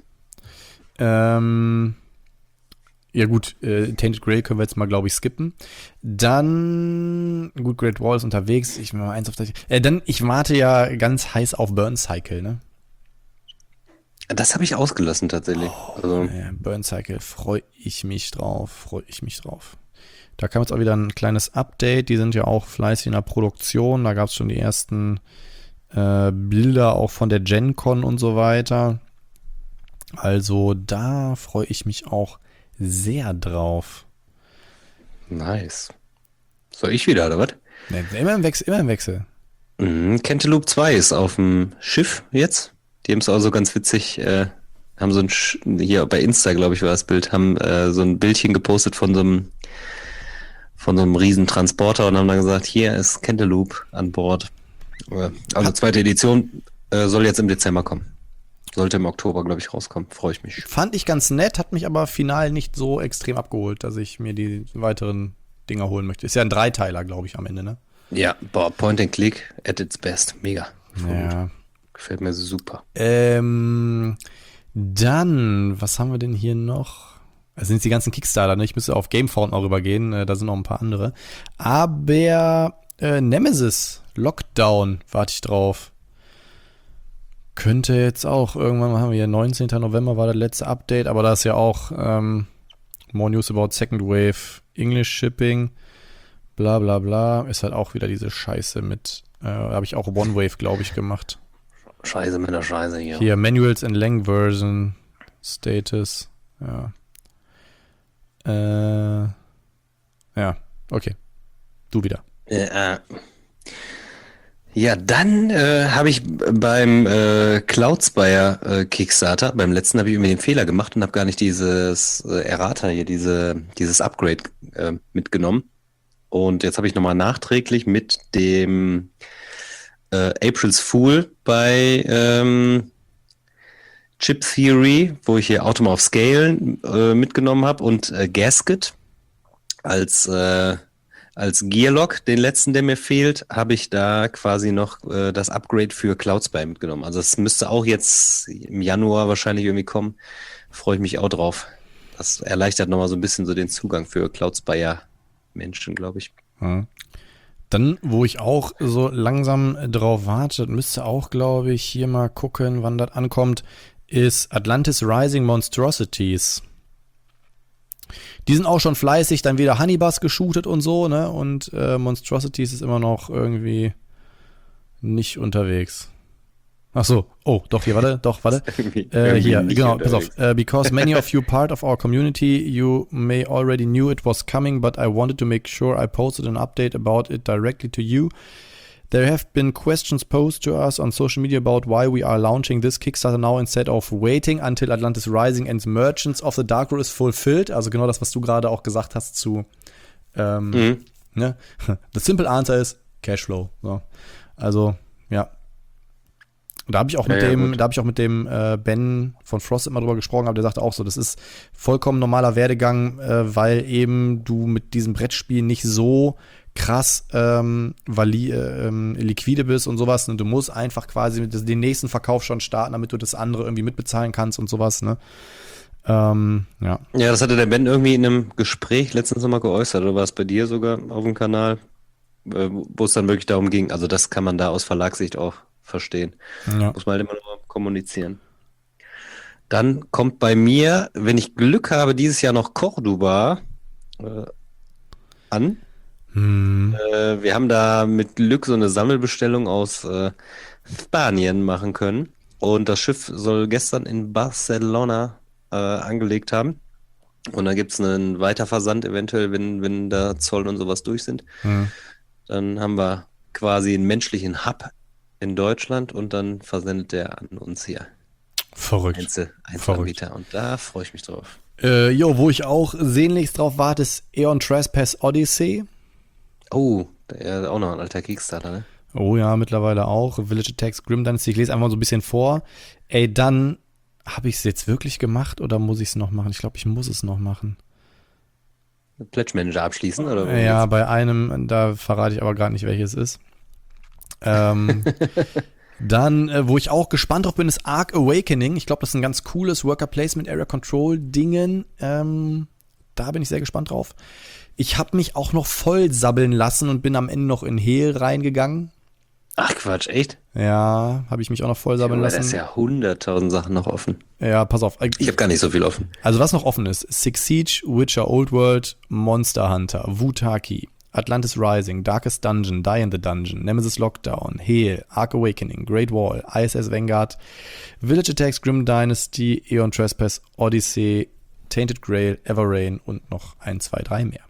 [SPEAKER 2] Ja gut, Tainted Grail können wir jetzt mal, glaube ich, skippen. Dann, gut, Great Wall ist unterwegs. Ich will mal eins auf das. Ich warte ja ganz heiß auf Burn Cycle, ne?
[SPEAKER 3] Das habe ich ausgelassen tatsächlich. Also.
[SPEAKER 2] Burn Cycle, freue ich mich drauf. Da kam jetzt auch wieder ein kleines Update. Die sind ja auch fleißig in der Produktion. Da gab es schon die ersten Bilder auch von der Gen Con und so weiter. Also da freue ich mich auch sehr drauf.
[SPEAKER 3] Nice. Soll ich wieder, oder was?
[SPEAKER 2] Ne, immer im Wechsel.
[SPEAKER 3] Cantaloupe 2 ist auf dem Schiff jetzt. Die haben es auch so ganz witzig, haben so hier bei Insta, glaube ich, war das Bild, haben so ein Bildchen gepostet von so einem riesen Transporter und haben dann gesagt, hier ist Cantaloupe an Bord. Also zweite Edition soll jetzt im Dezember kommen. Sollte im Oktober, glaube ich, rauskommen. Freue ich mich.
[SPEAKER 2] Fand ich ganz nett, hat mich aber final nicht so extrem abgeholt, dass ich mir die weiteren Dinger holen möchte. Ist ja ein Dreiteiler, glaube ich, am Ende, ne?
[SPEAKER 3] Ja, Point and Click at its best. Mega.
[SPEAKER 2] Ja.
[SPEAKER 3] Gefällt mir super.
[SPEAKER 2] Dann, was haben wir denn hier noch? Das sind jetzt die ganzen Kickstarter, ne? Ich müsste auf GameFound noch rübergehen, da sind noch ein paar andere. Aber Nemesis, Lockdown, warte ich drauf. Könnte jetzt auch, irgendwann haben wir hier 19. November war das letzte Update, aber da ist ja auch More News about Second Wave English Shipping, bla bla bla. Ist halt auch wieder diese Scheiße mit, habe ich auch OneWave, glaube ich, gemacht.
[SPEAKER 3] Scheiße mit der Scheiße hier.
[SPEAKER 2] Hier, Manuals and Lang Version, Status, ja. Ja, okay. Du wieder.
[SPEAKER 3] Ja, dann habe ich beim Cloudspire Kickstarter, beim letzten habe ich irgendwie den Fehler gemacht und habe gar nicht dieses Errata hier, dieses Upgrade mitgenommen. Und jetzt habe ich nochmal nachträglich mit dem April's Fool bei Chip Theory, wo ich hier Automorph Scale mitgenommen habe und Gasket als Gearlock, den letzten, der mir fehlt, habe ich da quasi noch das Upgrade für Cloudspire mitgenommen. Also es müsste auch jetzt im Januar wahrscheinlich irgendwie kommen. Freue ich mich auch drauf. Das erleichtert nochmal so ein bisschen so den Zugang für Cloudspire-Menschen, glaube ich.
[SPEAKER 2] Ja. Dann, wo ich auch so langsam drauf warte, müsste auch, glaube ich, hier mal gucken, wann das ankommt, ist Atlantis Rising Monstrosities. Die sind auch schon fleißig, dann wieder Honeybus geshootet und so, ne? Und Monstrosities ist immer noch irgendwie nicht unterwegs. Ach so, oh, doch, hier, warte. Hier, genau, pass auf. Because many of you part of our community, you may already knew it was coming, but I wanted to make sure I posted an update about it directly to you. There have been questions posed to us on social media about why we are launching this Kickstarter now instead of waiting until Atlantis Rising and Merchants of the Dark Road is fulfilled. Also genau das, was du gerade auch gesagt hast zu ne? The simple answer is Cashflow. So. Also, ja. Da habe ich auch mit dem Ben von Frost immer drüber gesprochen, aber der sagte auch so, das ist vollkommen normaler Werdegang, weil eben du mit diesem Brettspiel nicht so krass liquide bist und sowas. Und du musst einfach quasi den nächsten Verkauf schon starten, damit du das andere irgendwie mitbezahlen kannst und sowas. Ne? Ja,
[SPEAKER 3] das hatte der Ben irgendwie in einem Gespräch letztens nochmal geäußert, oder war es bei dir sogar auf dem Kanal, wo es dann wirklich darum ging, also das kann man da aus Verlagssicht auch verstehen.
[SPEAKER 2] Ja.
[SPEAKER 3] Muss man halt immer nur kommunizieren. Dann kommt bei mir, wenn ich Glück habe, dieses Jahr noch Cordoba an. Wir haben da mit Glück so eine Sammelbestellung aus Spanien machen können. Und das Schiff soll gestern in Barcelona angelegt haben. Und dann gibt es einen Weiterversand eventuell, wenn da Zoll und sowas durch sind. Dann haben wir quasi einen menschlichen Hub in Deutschland und dann versendet der an uns hier.
[SPEAKER 2] Verrückt.
[SPEAKER 3] Einzelanbieter. Und da freue ich mich drauf.
[SPEAKER 2] Wo ich auch sehnlichst drauf warte, ist Aeon Trespass Odyssey.
[SPEAKER 3] Oh, der ist auch noch ein alter Kickstarter, ne?
[SPEAKER 2] Oh ja, mittlerweile auch. Village Attacks Grim Dynasty. Ich lese einfach so ein bisschen vor. Ey, dann habe ich es jetzt wirklich gemacht oder muss ich es noch machen? Ich glaube, ich muss es noch machen.
[SPEAKER 3] Pledge Manager abschließen, oder?
[SPEAKER 2] Ja, bei einem, da verrate ich aber gerade nicht, welches ist. Dann, wo ich auch gespannt drauf bin, ist Arc Awakening. Ich glaube, das ist ein ganz cooles Worker Placement Area Control Dingen. Da bin ich sehr gespannt drauf. Ich habe mich auch noch voll sabbeln lassen und bin am Ende noch in Hehl reingegangen.
[SPEAKER 3] Ach Quatsch, echt?
[SPEAKER 2] Ja, habe ich mich auch noch voll sabbeln lassen.
[SPEAKER 3] Da ist ja 100.000 Sachen noch offen.
[SPEAKER 2] Ja, pass auf.
[SPEAKER 3] Ich habe gar nicht so viel offen.
[SPEAKER 2] Also was noch offen ist, Six Siege, Witcher Old World, Monster Hunter, Wutaki, Atlantis Rising, Darkest Dungeon, Die in the Dungeon, Nemesis Lockdown, Hehl, Arc Awakening, Great Wall, ISS Vanguard, Village Attacks Grim Dynasty, Aeon Trespass, Odyssey, Tainted Grail, Everrain und noch 1, 2, 3 mehr.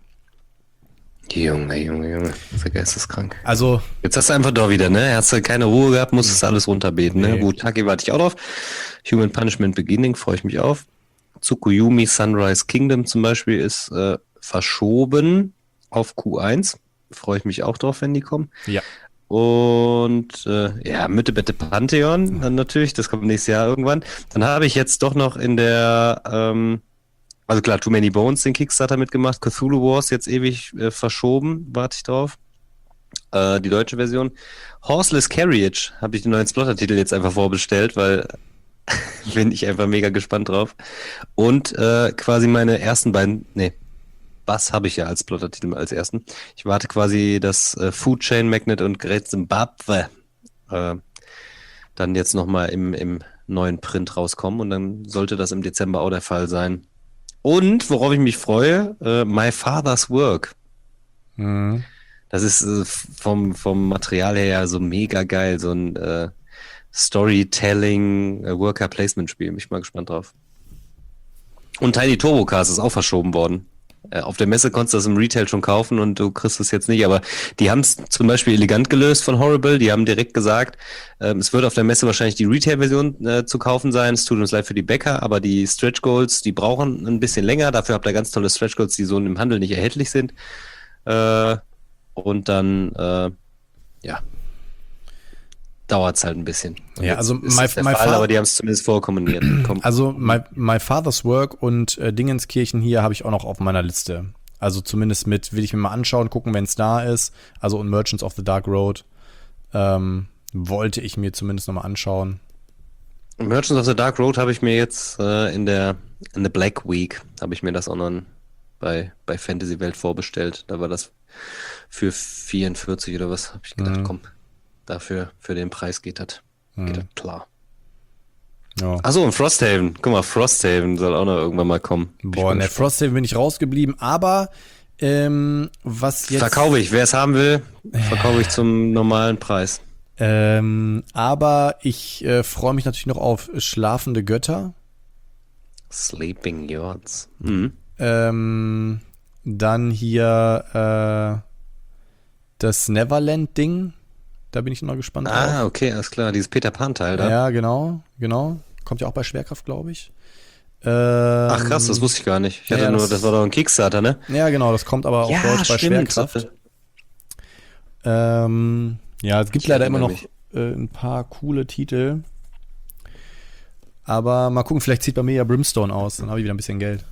[SPEAKER 3] Junge, das ist ja geisteskrank.
[SPEAKER 2] Also,
[SPEAKER 3] jetzt hast du einfach doch wieder, ne? Hast du keine Ruhe gehabt, musstest alles runterbeten, ne? Wutaki warte ich auch drauf. Human Punishment Beginning freue ich mich auf. Tsukuyomi Sunrise Kingdom zum Beispiel ist verschoben auf Q1. Freue ich mich auch drauf, wenn die kommen.
[SPEAKER 2] Ja.
[SPEAKER 3] Und Mitte Bette Pantheon dann natürlich, das kommt nächstes Jahr irgendwann. Dann habe ich jetzt doch noch in der also klar, Too Many Bones, den Kickstarter mitgemacht. Cthulhu Wars jetzt ewig verschoben, warte ich drauf. Die deutsche Version. Horseless Carriage habe ich den neuen Splotter-Titel jetzt einfach vorbestellt, weil bin ich einfach mega gespannt drauf. Und quasi meine ersten beiden, Bass habe ich ja als Splotter-Titel als ersten. Ich warte quasi, dass Food Chain Magnet und Great Zimbabwe dann jetzt nochmal im neuen Print rauskommen und dann sollte das im Dezember auch der Fall sein. Und worauf ich mich freue, My Father's Work.
[SPEAKER 2] Mhm.
[SPEAKER 3] Das ist vom Material her ja so mega geil, so ein Storytelling, Worker Placement Spiel. Bin ich mal gespannt drauf. Und Tiny Turbo Cars ist auch verschoben worden. Auf der Messe konntest du das im Retail schon kaufen und du kriegst es jetzt nicht, aber die haben es zum Beispiel elegant gelöst von Horrible. Die haben direkt gesagt, es wird auf der Messe wahrscheinlich die Retail-Version zu kaufen sein. Es tut uns leid für die Bäcker, aber die Stretch Goals, die brauchen ein bisschen länger. Dafür habt ihr ganz tolle Stretch Goals, die so im Handel nicht erhältlich sind. Und dann, dauert es halt ein bisschen. Und
[SPEAKER 2] Ja, also
[SPEAKER 3] aber die haben es zumindest vorkommuniert.
[SPEAKER 2] Also My Father's Work und Dingenskirchen hier habe ich auch noch auf meiner Liste. Also zumindest will ich mir mal anschauen, gucken, wenn es da ist. Also und Merchants of the Dark Road wollte ich mir zumindest noch mal anschauen.
[SPEAKER 3] Merchants of the Dark Road habe ich mir jetzt in der Black Week, habe ich mir das auch noch bei Fantasy Welt vorbestellt. Da war das für 44 oder was. Habe ich gedacht, komm, dafür, für den Preis geht das klar.
[SPEAKER 2] Ja.
[SPEAKER 3] Achso, und Frosthaven. Guck mal, Frosthaven soll auch noch irgendwann mal kommen.
[SPEAKER 2] Boah, in der Frosthaven bin ich rausgeblieben, aber was jetzt...
[SPEAKER 3] Verkaufe ich. Wer es haben will, verkaufe ich zum normalen Preis.
[SPEAKER 2] Aber ich freue mich natürlich noch auf Schlafende Götter.
[SPEAKER 3] Sleeping Gods. Mhm.
[SPEAKER 2] Dann hier das Neverland-Ding. Da bin ich noch gespannt drauf.
[SPEAKER 3] Ah, okay, alles klar. Dieses Peter Pan-Teil da.
[SPEAKER 2] Ja, genau. Kommt ja auch bei Schwerkraft, glaube ich.
[SPEAKER 3] Ach krass, das wusste ich gar nicht. Ich hatte das war doch ein Kickstarter, ne?
[SPEAKER 2] Ja, genau, das kommt aber auf Deutsch bei Schwerkraft. Ja, es gibt leider immer noch ein paar coole Titel. Aber mal gucken, vielleicht zieht bei mir ja Brimstone aus, dann habe ich wieder ein bisschen Geld.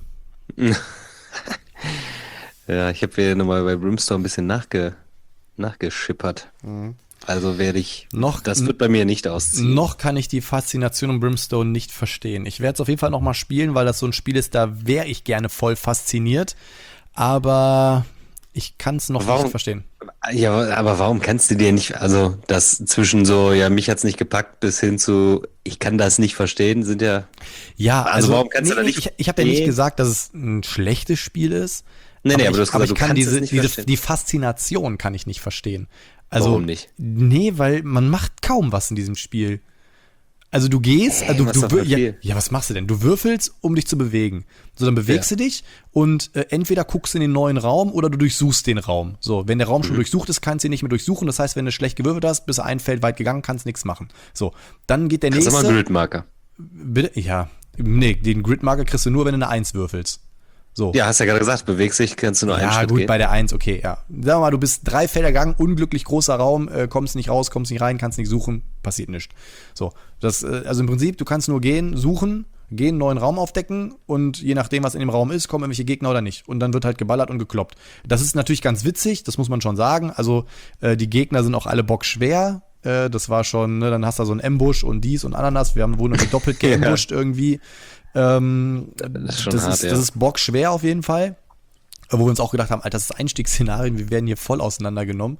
[SPEAKER 3] Ja, ich habe wieder nochmal bei Brimstone ein bisschen nachgeschippert. Mhm. Also das wird bei mir nicht ausziehen.
[SPEAKER 2] Noch kann ich die Faszination um Brimstone nicht verstehen. Ich werde es auf jeden Fall nochmal spielen, weil das so ein Spiel ist, da wäre ich gerne voll fasziniert. Aber ich kann es noch nicht verstehen.
[SPEAKER 3] Ja, aber warum kannst du dir nicht, also das zwischen so, ja, mich hat's nicht gepackt bis hin zu, ich kann das nicht verstehen, sind ja...
[SPEAKER 2] Ja, also
[SPEAKER 3] warum kannst du da nicht...
[SPEAKER 2] Ich habe ja nicht gesagt, dass es ein schlechtes Spiel ist.
[SPEAKER 3] Nee, aber du hast gesagt,
[SPEAKER 2] ich kann die Faszination kann ich nicht verstehen. Also,
[SPEAKER 3] warum nicht?
[SPEAKER 2] Nee, weil man macht kaum was in diesem Spiel. Also du gehst, was machst du denn? Du würfelst, um dich zu bewegen. So, dann bewegst du dich und entweder guckst du in den neuen Raum oder du durchsuchst den Raum. So, wenn der Raum schon durchsucht ist, kannst du ihn nicht mehr durchsuchen. Das heißt, wenn du schlecht gewürfelt hast, bist du ein Feld weit gegangen, kannst nichts machen. So, dann geht der nächste.
[SPEAKER 3] Das ist aber ein Gridmarker.
[SPEAKER 2] Bitte? Ja. Nee, den Gridmarker kriegst du nur, wenn du eine 1 würfelst. So.
[SPEAKER 3] Ja, hast ja gerade gesagt, bewegst dich, kannst du nur einen Schritt gehen. Ja, gut,
[SPEAKER 2] bei der 1, okay, ja. Sagen wir mal, du bist 3 Felder gegangen, unglücklich großer Raum, kommst nicht raus, kommst nicht rein, kannst nicht suchen, passiert nichts. So, also im Prinzip, du kannst nur gehen, suchen, einen neuen Raum aufdecken und je nachdem, was in dem Raum ist, kommen irgendwelche Gegner oder nicht. Und dann wird halt geballert und gekloppt. Das ist natürlich ganz witzig, das muss man schon sagen. Also die Gegner sind auch alle bockschwer. Das war schon, ne, dann hast du so einen Ambush und dies und Ananas. Wir wurden doppelt geambusht irgendwie. Das ist bockschwer auf jeden Fall. Wo wir uns auch gedacht haben, Alter, das ist Einstiegsszenarien, wir werden hier voll auseinandergenommen.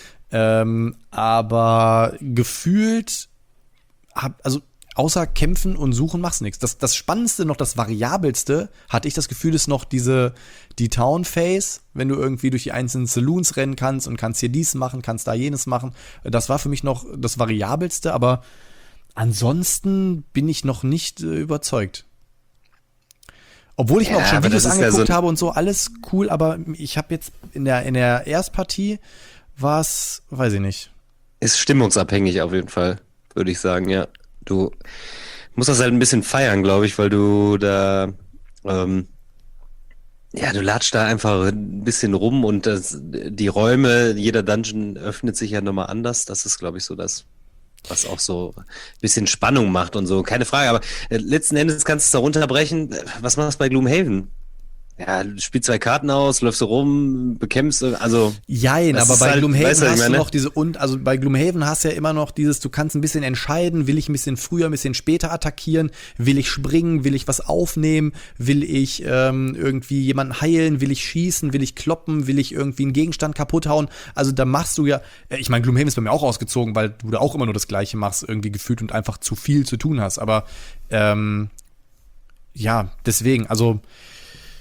[SPEAKER 2] Aber gefühlt, also außer Kämpfen und Suchen machst du nichts. Das Spannendste, noch das Variabelste, hatte ich das Gefühl, ist noch die Town Phase, wenn du irgendwie durch die einzelnen Saloons rennen kannst und kannst hier dies machen, kannst da jenes machen. Das war für mich noch das Variabelste, aber ansonsten bin ich noch nicht überzeugt. Obwohl ich mir auch schon Videos angeguckt habe und so, alles cool, aber ich habe jetzt in der Erstpartie war es, weiß ich nicht.
[SPEAKER 3] Ist stimmungsabhängig auf jeden Fall, würde ich sagen, ja. Du musst das halt ein bisschen feiern, glaube ich, weil du da, du latscht da einfach ein bisschen rum und die Räume, jeder Dungeon öffnet sich ja nochmal anders. Das ist, glaube ich, so das, was auch so ein bisschen Spannung macht und so. Keine Frage, aber letzten Endes kannst du es da runterbrechen. Was machst du bei Gloomhaven? Ja, du spielst 2 Karten aus, läufst so rum, bekämpfst, also...
[SPEAKER 2] Jein, aber bei Gloomhaven hast du noch also bei Gloomhaven hast du ja immer noch dieses, du kannst ein bisschen entscheiden, will ich ein bisschen früher, ein bisschen später attackieren, will ich springen, will ich was aufnehmen, will ich irgendwie jemanden heilen, will ich schießen, will ich kloppen, will ich irgendwie einen Gegenstand kaputt hauen, also da machst du ja, ich meine, Gloomhaven ist bei mir auch ausgezogen, weil du da auch immer nur das Gleiche machst, irgendwie gefühlt und einfach zu viel zu tun hast, aber ja, deswegen, also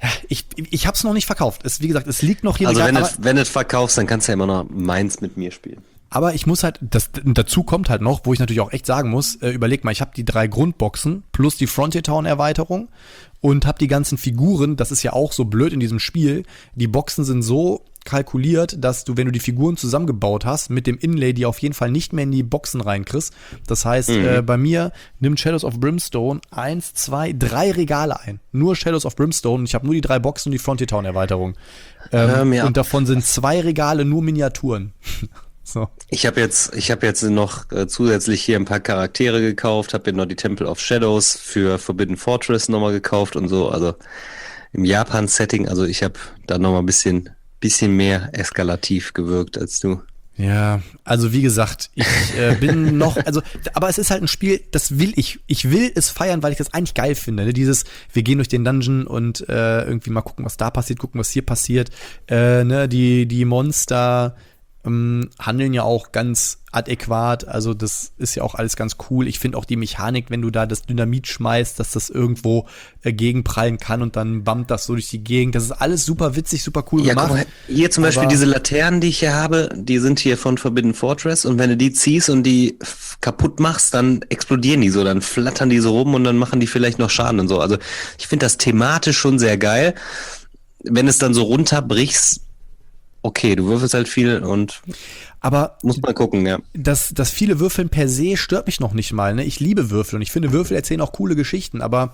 [SPEAKER 2] Ich hab's noch nicht verkauft. Wie gesagt, es liegt noch hier.
[SPEAKER 3] Also wenn du es verkaufst, dann kannst du ja immer noch meins mit mir spielen.
[SPEAKER 2] Aber ich muss halt, dazu kommt halt noch, wo ich natürlich auch echt sagen muss, überleg mal, ich habe die 3 Grundboxen plus die Frontier Town Erweiterung und habe die ganzen Figuren, das ist ja auch so blöd in diesem Spiel, die Boxen sind so kalkuliert, dass du, wenn du die Figuren zusammengebaut hast, mit dem Inlay die auf jeden Fall nicht mehr in die Boxen reinkriegst. Das heißt, bei mir nimmt Shadows of Brimstone 1, 2, 3 Regale ein. Nur Shadows of Brimstone und ich habe nur die 3 Boxen und die Frontier Town Erweiterung. Und davon sind 2 Regale nur Miniaturen. So. Ich habe jetzt noch zusätzlich hier ein paar Charaktere gekauft, habe mir noch die Temple of Shadows für Forbidden Fortress nochmal gekauft und so, also im Japan-Setting, also ich habe da nochmal ein bisschen mehr eskalativ gewirkt als du. Ja, also wie gesagt, ich bin noch, aber es ist halt ein Spiel, das will ich will es feiern, weil ich das eigentlich geil finde, ne? Wir gehen durch den Dungeon und irgendwie mal gucken, was da passiert, gucken, was hier passiert, ne? Die Monster handeln ja auch ganz adäquat, also das ist ja auch alles ganz cool. Ich finde auch die Mechanik, wenn du da das Dynamit schmeißt, dass das irgendwo gegenprallen kann und dann bammt das so durch die Gegend. Das ist alles super witzig, super cool gemacht. Guck mal, hier zum Beispiel diese Laternen, die ich hier habe, die sind hier von Forbidden Fortress und wenn du die ziehst und die kaputt machst, dann explodieren die so, dann flattern die so rum und dann machen die vielleicht noch Schaden und so. Also ich finde das thematisch schon sehr geil. Wenn es dann so runterbrichst, okay, du würfelst halt viel und aber muss man gucken, ja. Das viele Würfeln per se stört mich noch nicht mal, ne? Ich liebe Würfel und ich finde, Würfel erzählen auch coole Geschichten, aber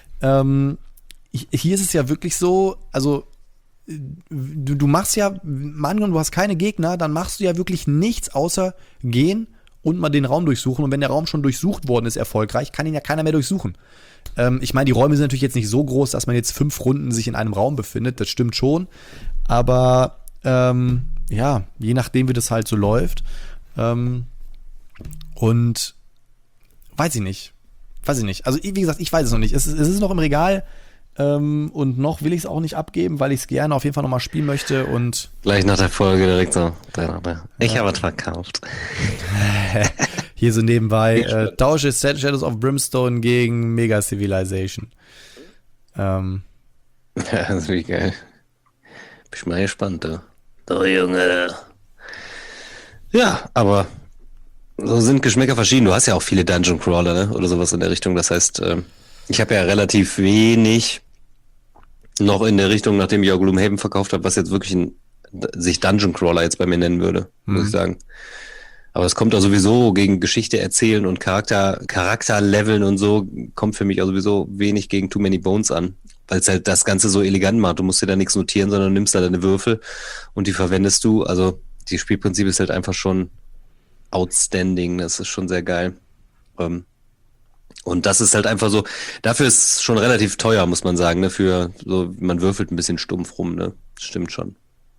[SPEAKER 2] hier ist es ja wirklich so, also du machst ja, angenommen, du hast keine Gegner, dann machst du ja wirklich nichts außer gehen und mal den Raum durchsuchen und wenn der Raum schon durchsucht worden ist, erfolgreich, kann ihn ja keiner mehr durchsuchen. Ich meine, die Räume sind natürlich jetzt nicht so groß, dass man jetzt 5 Runden sich in einem Raum befindet, das stimmt schon, aber ja, je nachdem, wie das halt so läuft. Und weiß ich nicht. Also, wie gesagt, ich weiß es noch nicht. Es ist noch im Regal und noch will ich es auch nicht abgeben, weil ich es gerne auf jeden Fall nochmal spielen möchte. Und gleich nach der Folge direkt so. Ich habe es verkauft. Hier so nebenbei. Tausche Shadows of Brimstone gegen Mega Civilization. Ja, das ist wirklich geil. Bin ich mal gespannt, da. So, Junge. Ja, aber so sind Geschmäcker verschieden. Du hast ja auch viele Dungeon Crawler, ne? Oder sowas in der Richtung. Das heißt, ich habe ja relativ wenig noch in der Richtung, nachdem ich auch Gloomhaven verkauft habe, was jetzt wirklich sich Dungeon Crawler jetzt bei mir nennen würde, muss ich sagen. Aber es kommt auch sowieso gegen Geschichte erzählen und Charakterleveln und so, kommt für mich auch sowieso wenig gegen Too Many Bones an. Weil es halt das Ganze so elegant macht. Du musst dir da nichts notieren, sondern du nimmst da deine Würfel und die verwendest du. Also das Spielprinzip ist halt einfach schon outstanding. Das ist schon sehr geil. Und das ist halt einfach so, dafür ist es schon relativ teuer, muss man sagen. Ne? Für so, man würfelt ein bisschen stumpf rum, ne? Das stimmt schon.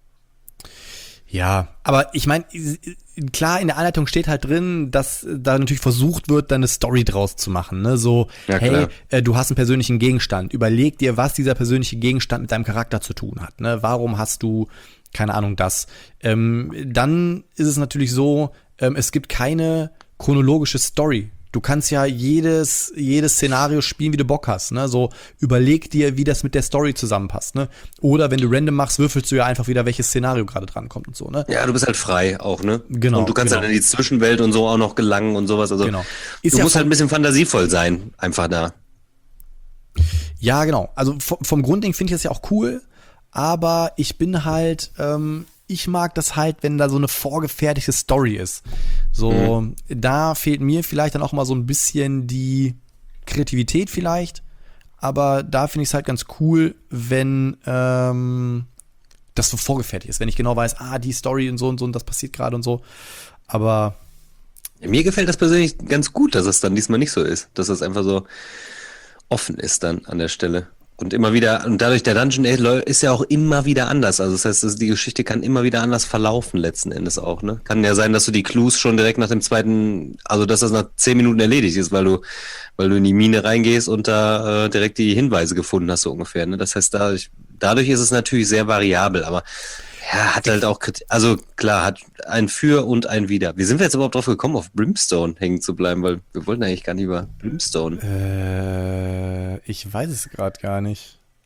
[SPEAKER 2] Ja, aber ich meine, klar, in der Anleitung steht halt drin, dass da natürlich versucht wird, dann eine Story draus zu machen. Ne? So, ja, hey, du hast einen persönlichen Gegenstand. Überleg dir, was dieser persönliche Gegenstand mit deinem Charakter zu tun hat. Ne? Warum hast du, keine Ahnung, das? Dann ist es natürlich so, es gibt keine chronologische Story. Du kannst ja jedes Szenario spielen, wie du Bock hast, ne? So, überleg dir, wie das mit der Story zusammenpasst, ne? Oder wenn du random machst, würfelst du ja einfach wieder, welches Szenario gerade dran kommt und so, ne? Ja, du bist halt frei auch, ne? Genau. Und du kannst halt in die Zwischenwelt und so auch noch gelangen und sowas, also genau. Du musst halt ein bisschen fantasievoll sein, einfach da. Ja, genau. Also vom Grundding finde ich das ja auch cool, aber ich bin halt, ich mag das halt, wenn da so eine vorgefertigte Story ist. So, da fehlt mir vielleicht dann auch mal so ein bisschen die Kreativität vielleicht, aber da finde ich es halt ganz cool, wenn das so vorgefertigt ist, wenn ich genau weiß, die Story und so, das passiert gerade und so, aber mir gefällt das persönlich ganz gut, dass es dann diesmal nicht so ist, dass es einfach so offen ist dann an der Stelle. Und immer wieder, und dadurch der Dungeon ist ja auch immer wieder anders. Also das heißt, die Geschichte kann immer wieder anders verlaufen letzten Endes auch, ne? Kann ja sein, dass du die Clues schon direkt nach dem zweiten, also dass das nach 10 Minuten erledigt ist, weil du in die Mine reingehst und da direkt die Hinweise gefunden hast, so ungefähr, ne? Das heißt, dadurch ist es natürlich sehr variabel, aber ja, hat halt auch, also klar, hat ein Für und ein Wider. Wie sind wir jetzt überhaupt drauf gekommen, auf Brimstone hängen zu bleiben? Weil wir wollten eigentlich gar nicht über Brimstone. Ich weiß es gerade gar nicht.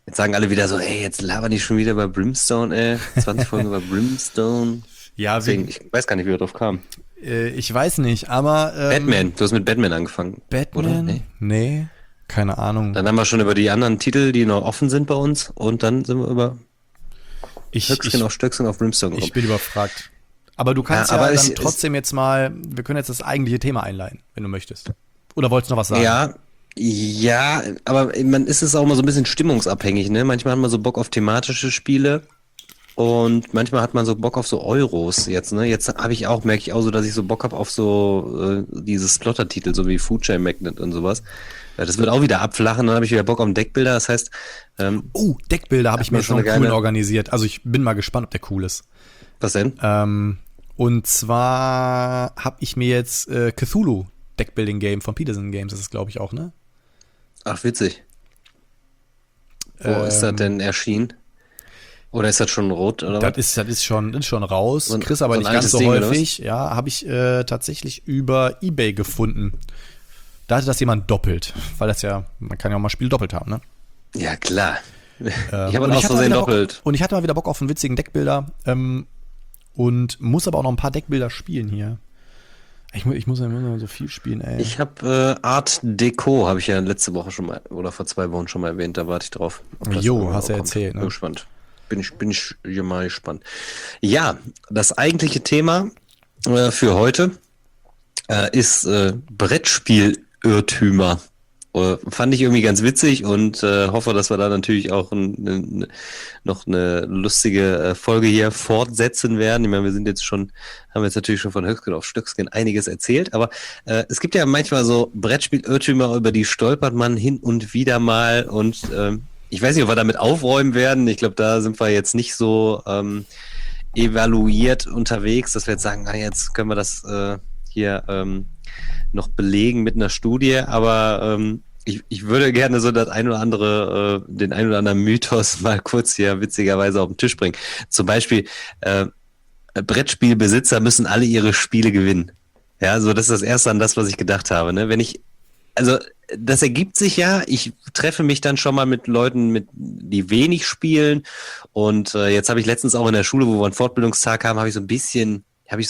[SPEAKER 3] Jetzt sagen alle wieder so, ey, jetzt labern die schon wieder über Brimstone, ey. 20 Folgen über Brimstone.
[SPEAKER 2] Ja,
[SPEAKER 3] Deswegen, ich weiß gar nicht, wie wir drauf kamen.
[SPEAKER 2] ich weiß nicht, aber...
[SPEAKER 3] Batman, du hast mit Batman angefangen.
[SPEAKER 2] Batman?
[SPEAKER 3] Oder?
[SPEAKER 2] Nee, keine Ahnung.
[SPEAKER 3] Dann haben wir schon über die anderen Titel, die noch offen sind bei uns. Und dann sind wir über Höchstgen auf Stöckchen auf Brimstone gekommen.
[SPEAKER 2] Ich bin überfragt. Aber du kannst
[SPEAKER 3] aber
[SPEAKER 2] dann trotzdem jetzt mal, wir können jetzt das eigentliche Thema einleiten, wenn du möchtest. Oder wolltest du noch was sagen?
[SPEAKER 3] Ja, aber man ist es auch mal so ein bisschen stimmungsabhängig, ne? Manchmal hat man so Bock auf thematische Spiele und manchmal hat man so Bock auf so Euros jetzt, ne? Jetzt merke ich auch so, dass ich so Bock habe auf so diese Splotter-Titel, so wie Food Chain Magnet und sowas. Ja, das wird auch wieder abflachen, dann habe ich wieder Bock auf einen Deckbilder, das heißt...
[SPEAKER 2] Deckbilder habe ich mir
[SPEAKER 3] so
[SPEAKER 2] schon
[SPEAKER 3] eine
[SPEAKER 2] cool
[SPEAKER 3] geile-
[SPEAKER 2] organisiert. Also ich bin mal gespannt, ob der cool ist.
[SPEAKER 3] Was denn?
[SPEAKER 2] Und zwar habe ich mir jetzt Cthulhu Deckbuilding Game von Peterson Games, das ist glaube ich auch, ne?
[SPEAKER 3] Ach, witzig. Wo ist das denn erschienen? Oder ist das schon rot, oder was?
[SPEAKER 2] Das ist schon raus.
[SPEAKER 3] So ein-
[SPEAKER 2] Chris aber
[SPEAKER 3] so ein
[SPEAKER 2] nicht ganz
[SPEAKER 3] altes
[SPEAKER 2] so
[SPEAKER 3] Ding, oder
[SPEAKER 2] häufig. Ja, habe ich tatsächlich über eBay gefunden. Da hatte das jemand doppelt, weil das ja, man kann ja auch mal Spiele doppelt haben, ne?
[SPEAKER 3] Ja, klar. Ich habe
[SPEAKER 2] Und
[SPEAKER 3] aus
[SPEAKER 2] hatte mal
[SPEAKER 3] Versehen
[SPEAKER 2] wieder
[SPEAKER 3] doppelt.
[SPEAKER 2] Und ich hatte mal wieder Bock auf einen witzigen Deckbilder und muss aber auch noch ein paar Deckbilder spielen hier. Ich muss ja immer so viel spielen, ey.
[SPEAKER 3] Ich habe Art Deco, habe ich ja letzte Woche schon mal, oder vor 2 Wochen schon mal erwähnt, da warte ich drauf. ob das
[SPEAKER 2] Jo,
[SPEAKER 3] irgendwann
[SPEAKER 2] hast du ja
[SPEAKER 3] kommt.
[SPEAKER 2] erzählt, ne?
[SPEAKER 3] Bin gespannt. Bin ich hier mal gespannt. Ja, das eigentliche Thema für heute ist Brettspiel-Irrtümer. Fand ich irgendwie ganz witzig und hoffe, dass wir da natürlich auch noch eine lustige Folge hier fortsetzen werden. Ich meine, haben jetzt natürlich schon von Höchstgen auf Stöcksken einiges erzählt, aber es gibt ja manchmal so Brettspiel-Irrtümer, über die stolpert man hin und wieder mal und ich weiß nicht, ob wir damit aufräumen werden. Ich glaube, da sind wir jetzt nicht so evaluiert unterwegs, dass wir jetzt sagen, jetzt können wir das hier noch belegen mit einer Studie, aber ich würde gerne so den ein oder anderen Mythos mal kurz hier witzigerweise auf den Tisch bringen. Zum Beispiel, Brettspielbesitzer müssen alle ihre Spiele gewinnen. Ja, so das ist das Erste an das, was ich gedacht habe. Ne? Das ergibt sich ja, ich treffe mich dann schon mal mit Leuten, die wenig spielen und jetzt habe ich letztens auch in der Schule, wo wir einen Fortbildungstag haben, habe ich so ein bisschen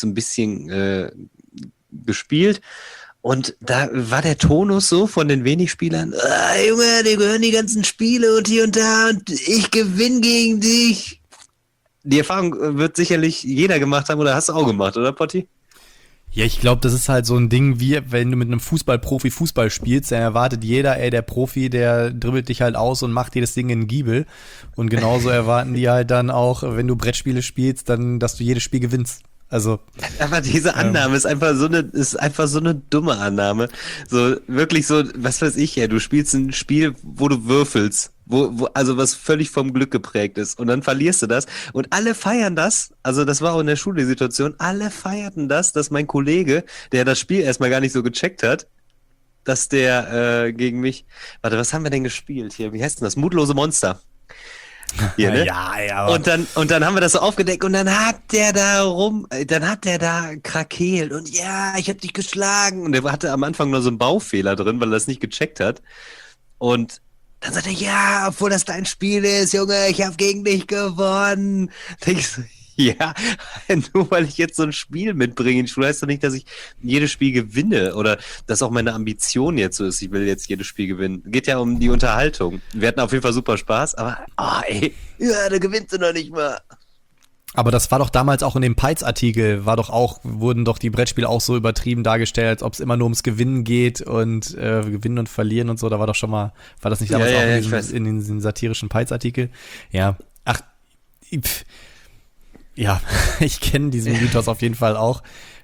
[SPEAKER 3] gespielt und da war der Tonus so von den wenig Spielern, Junge, dir gehören die ganzen Spiele und hier und da und ich gewinne gegen dich. Die Erfahrung wird sicherlich jeder gemacht haben oder hast du auch gemacht, oder Potti?
[SPEAKER 2] Ja, ich glaube, das ist halt so ein Ding, wie wenn du mit einem Fußballprofi Fußball spielst, dann erwartet jeder, der Profi, der dribbelt dich halt aus und macht jedes Ding in den Giebel. Und genauso erwarten die halt dann auch, wenn du Brettspiele spielst, dann, dass du jedes Spiel gewinnst. Also. Aber diese Annahme ist einfach so eine dumme Annahme. So, wirklich so, was weiß ich ja, du spielst ein Spiel, wo du würfelst. Also was völlig vom Glück geprägt ist. Und dann verlierst du das. Und alle feiern das. Also das war auch in der Schule die Situation. Alle feierten das, dass mein Kollege, der das Spiel erstmal gar nicht so gecheckt hat, dass der gegen mich... Warte, was haben wir denn gespielt hier? Wie heißt denn das? Mutlose Monster. Hier, ne? Ja.
[SPEAKER 3] Und dann haben wir das so aufgedeckt und dann hat der da krakeelt und ja, ich hab dich geschlagen. Und der hatte am Anfang nur so einen Baufehler drin, weil er das nicht gecheckt hat. Und dann sagt er, ja, obwohl das dein Spiel ist, Junge, ich habe gegen dich gewonnen. Da denk ich so, ja, nur weil ich jetzt so ein Spiel mitbringe in die Schule, heißt doch nicht, dass ich jedes Spiel gewinne oder dass auch meine Ambition jetzt so ist, ich will jetzt jedes Spiel gewinnen. Geht ja um die Unterhaltung. Wir hatten auf jeden Fall super Spaß, aber, da gewinnst du noch nicht mal. Aber das war doch damals auch in dem Peitz-Artikel, wurden doch die Brettspiele auch so übertrieben dargestellt, als ob es immer nur ums Gewinnen geht und Gewinnen und Verlieren und so. Da war das nicht damals auch in den satirischen Peitz-Artikel? Ja, ja, ich kenne diesen Mythos auf jeden Fall auch.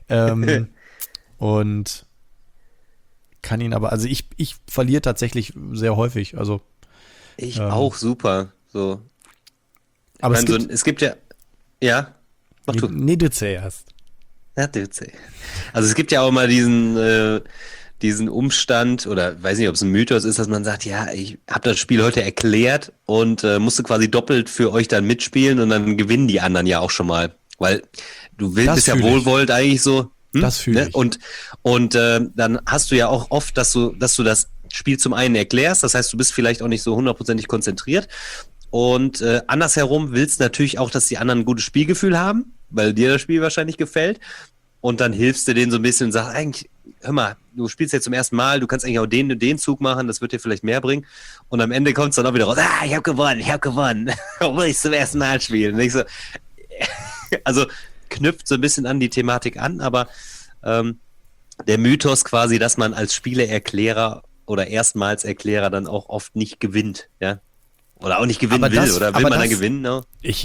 [SPEAKER 3] Und kann ihn aber, also ich verliere tatsächlich sehr häufig. Also ich auch super. So. Aber es gibt ja. Ja, mach du. Nee, du zuerst. Ja, du zuerst. Also es gibt ja auch mal diesen Umstand, oder weiß nicht, ob es ein Mythos ist, dass man sagt, ja, ich habe das Spiel heute erklärt und musste quasi doppelt für euch dann mitspielen und dann gewinnen die anderen ja auch schon mal. Weil du bist ja wohlwollend eigentlich so. Das fühle ich. Und dann hast du ja auch oft, dass du das Spiel zum einen erklärst, das heißt, du bist vielleicht auch nicht so 100% konzentriert und andersherum willst du natürlich auch, dass die anderen ein gutes Spielgefühl haben, weil dir das Spiel wahrscheinlich gefällt und dann hilfst du denen so ein bisschen und sagst, eigentlich, hör mal, du spielst jetzt zum ersten Mal, du kannst eigentlich auch den Zug machen, das wird dir vielleicht mehr bringen und am Ende kommt es dann auch wieder raus, ich habe gewonnen, obwohl ich zum ersten Mal spiele. Und ich so, also knüpft so ein bisschen an die Thematik an, aber der Mythos quasi, dass man als Spieleerklärer oder Erstmalserklärer dann auch oft nicht gewinnt, ja, oder auch nicht gewinnen will, oder will man dann gewinnen? No?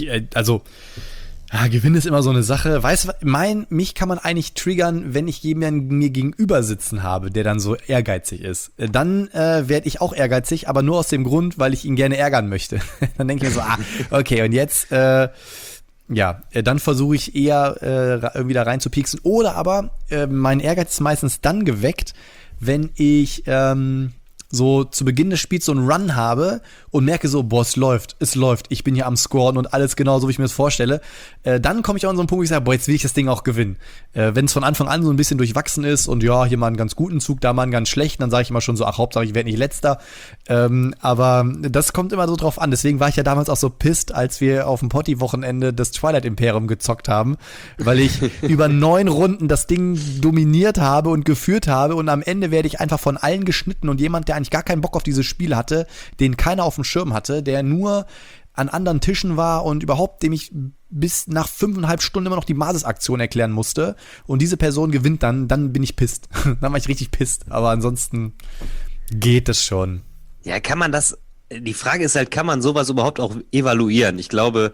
[SPEAKER 2] Gewinn ist immer so eine Sache. Weißt du, mich kann man eigentlich triggern, wenn ich jemanden mir gegenüber sitzen habe, der dann so ehrgeizig ist. Dann werde ich auch ehrgeizig, aber nur aus dem Grund, weil ich ihn gerne ärgern möchte. Dann denke ich mir so, okay, und jetzt, dann versuche ich eher irgendwie da rein zu pieksen. Oder aber mein Ehrgeiz ist meistens dann geweckt, wenn ich so zu Beginn des Spiels so einen Run habe und merke so, boah, es läuft, ich bin hier am Scoren und alles genau so, wie ich mir das vorstelle, dann komme ich auch an so einen Punkt, wo ich sage, boah, jetzt will ich das Ding auch gewinnen. Wenn es von Anfang an so ein bisschen durchwachsen ist und ja, hier mal einen ganz guten Zug, da mal einen ganz schlechten, dann sage ich immer schon so, ach, Hauptsache ich werde nicht Letzter. Aber das kommt immer so drauf an. Deswegen war ich ja damals auch so pisst, als wir auf dem Potti-Wochenende das Twilight Imperium gezockt haben, weil ich über 9 Runden das Ding dominiert habe und geführt habe und am Ende werde ich einfach von allen geschnitten und jemand, der eigentlich gar keinen Bock auf dieses Spiel hatte, den keiner auf dem Schirm hatte, der nur an anderen Tischen war und überhaupt dem ich bis nach 5,5 Stunden immer noch die Masis-Aktion erklären musste und diese Person gewinnt dann bin ich pisst. Dann war ich richtig pisst, aber ansonsten geht es schon.
[SPEAKER 3] Ja, kann man das, die Frage ist halt, kann man sowas überhaupt auch evaluieren? Ich glaube,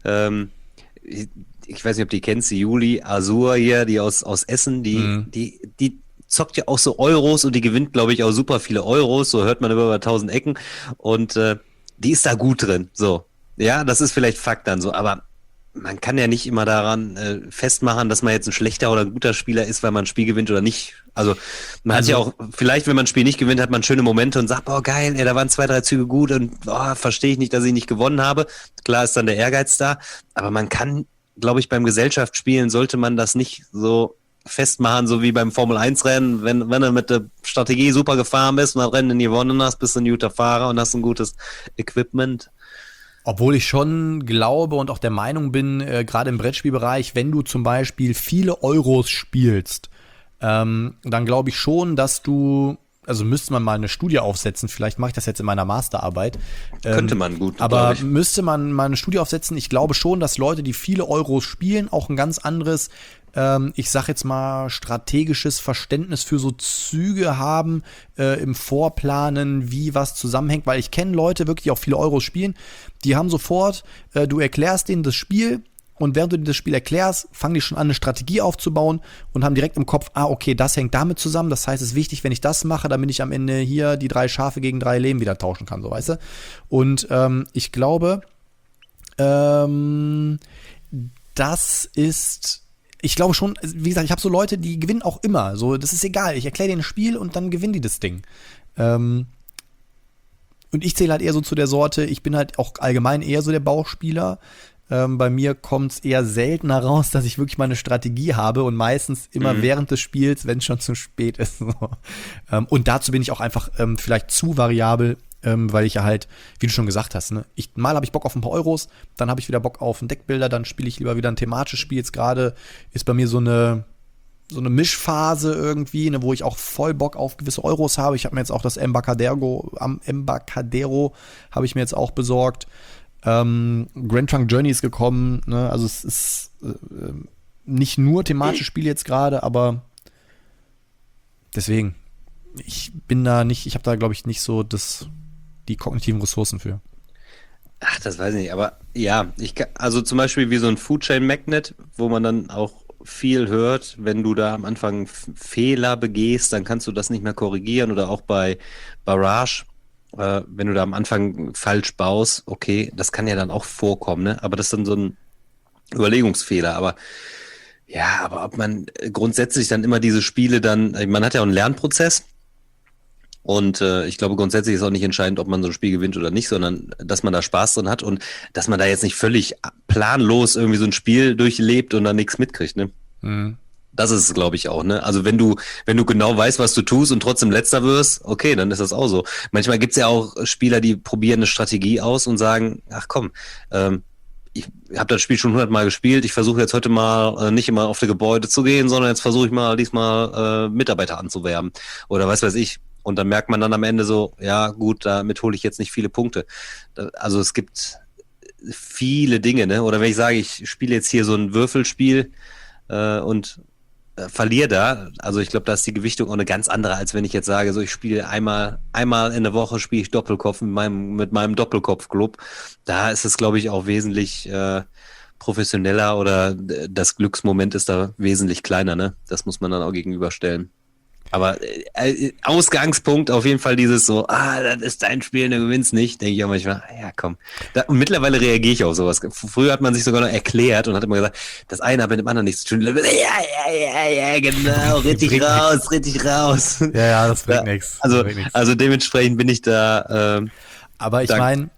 [SPEAKER 3] ich weiß nicht, ob die kennst, die Juli Azur hier, die aus Essen, die zockt ja auch so Euros und die gewinnt, glaube ich, auch super viele Euros, so hört man über 1000 Ecken und die ist da gut drin, so. Ja, das ist vielleicht Fakt dann so, aber man kann ja nicht immer daran festmachen, dass man jetzt ein schlechter oder ein guter Spieler ist, weil man ein Spiel gewinnt oder nicht. Also man hat ja auch, vielleicht wenn man ein Spiel nicht gewinnt, hat man schöne Momente und sagt, boah geil, ey, da waren 2, 3 Züge gut und verstehe ich nicht, dass ich nicht gewonnen habe. Klar ist dann der Ehrgeiz da, aber man kann, glaube ich, beim Gesellschaftsspielen sollte man das nicht so festmachen, so wie beim Formel-1-Rennen, wenn du mit der Strategie super gefahren bist und das Rennen gewonnen hast, bist du ein guter Fahrer und hast ein gutes Equipment.
[SPEAKER 2] Obwohl ich schon glaube und auch der Meinung bin, gerade im Brettspielbereich, wenn du zum Beispiel viele Euros spielst, dann glaube ich schon, dass du, also müsste man mal eine Studie aufsetzen, vielleicht mache ich das jetzt in meiner Masterarbeit.
[SPEAKER 3] Könnte man gut,
[SPEAKER 2] aber müsste man mal eine Studie aufsetzen. Ich glaube schon, dass Leute, die viele Euros spielen, auch ein ganz anderes, ich sag jetzt mal, strategisches Verständnis für so Züge haben, im Vorplanen, wie was zusammenhängt, weil ich kenne Leute wirklich, die auch viele Euros spielen, die haben sofort, du erklärst denen das Spiel und während du das Spiel erklärst, fangen die schon an, eine Strategie aufzubauen und haben direkt im Kopf, okay, das hängt damit zusammen, das heißt, es ist wichtig, wenn ich das mache, damit ich am Ende hier die 3 Schafe gegen 3 Leben wieder tauschen kann, so, weißt du? Und ich glaube, ich glaube schon, wie gesagt, ich habe so Leute, die gewinnen auch immer. So, das ist egal. Ich erkläre denen ein Spiel und dann gewinnen die das Ding. Und ich zähle halt eher so zu der Sorte, ich bin halt auch allgemein eher so der Bauchspieler. Bei mir kommt es eher seltener raus, dass ich wirklich mal eine Strategie habe und meistens immer während des Spiels, wenn es schon zu spät ist. Und dazu bin ich auch einfach vielleicht zu variabel, weil ich ja halt, wie du schon gesagt hast, ne, mal habe ich Bock auf ein paar Euros, dann habe ich wieder Bock auf einen Deckbilder, dann spiele ich lieber wieder ein thematisches Spiel. Jetzt gerade ist bei mir so eine Mischphase irgendwie, ne, wo ich auch voll Bock auf gewisse Euros habe. Ich habe mir jetzt auch das Embarcadero habe ich mir jetzt auch besorgt. Grand Trunk Journey ist gekommen, ne, also es ist nicht nur thematisches Spiel jetzt gerade, aber deswegen, ich habe da glaube ich nicht so die kognitiven Ressourcen für.
[SPEAKER 3] Ach, das weiß ich nicht, aber ja, also zum Beispiel wie so ein Food Chain Magnet, wo man dann auch viel hört, wenn du da am Anfang Fehler begehst, dann kannst du das nicht mehr korrigieren oder auch bei Barrage, wenn du da am Anfang falsch baust, okay, das kann ja dann auch vorkommen, ne? Aber das ist dann so ein Überlegungsfehler, aber ob man grundsätzlich dann immer diese Spiele dann, man hat ja auch einen Lernprozess. Und ich glaube, grundsätzlich ist auch nicht entscheidend, ob man so ein Spiel gewinnt oder nicht, sondern dass man da Spaß drin hat und dass man da jetzt nicht völlig planlos irgendwie so ein Spiel durchlebt und dann nichts mitkriegt, ne? Das ist es, glaube ich, auch, ne? Also wenn du genau weißt, was du tust und trotzdem Letzter wirst, okay, dann ist das auch so. Manchmal gibt's ja auch Spieler, die probieren eine Strategie aus und sagen, ach komm, ich habe das Spiel schon 100-mal gespielt, ich versuche jetzt heute mal nicht immer auf die Gebäude zu gehen, sondern jetzt versuche ich mal diesmal Mitarbeiter anzuwerben oder was weiß ich. Und dann merkt man dann am Ende so, ja gut, damit hole ich jetzt nicht viele Punkte. Also es gibt viele Dinge, ne? Oder wenn ich sage, ich spiele jetzt hier so ein Würfelspiel und verliere da, also ich glaube, da ist die Gewichtung auch eine ganz andere, als wenn ich jetzt sage, so ich spiele einmal in der Woche spiele ich Doppelkopf mit meinem Doppelkopf-Club. Da ist es, glaube ich, auch wesentlich professioneller oder das Glücksmoment ist da wesentlich kleiner, ne? Das muss man dann auch gegenüberstellen. Aber Ausgangspunkt auf jeden Fall dieses so, das ist dein Spiel, du gewinnst nicht, denke ich auch manchmal, ja komm. Und mittlerweile reagiere ich auf sowas. Früher hat man sich sogar noch erklärt und hat immer gesagt, das eine hat mit dem anderen nichts zu tun. Ja, genau, richtig raus.
[SPEAKER 2] Ja, das bringt nichts.
[SPEAKER 3] Also dementsprechend bin ich da.
[SPEAKER 2] Aber ich meine,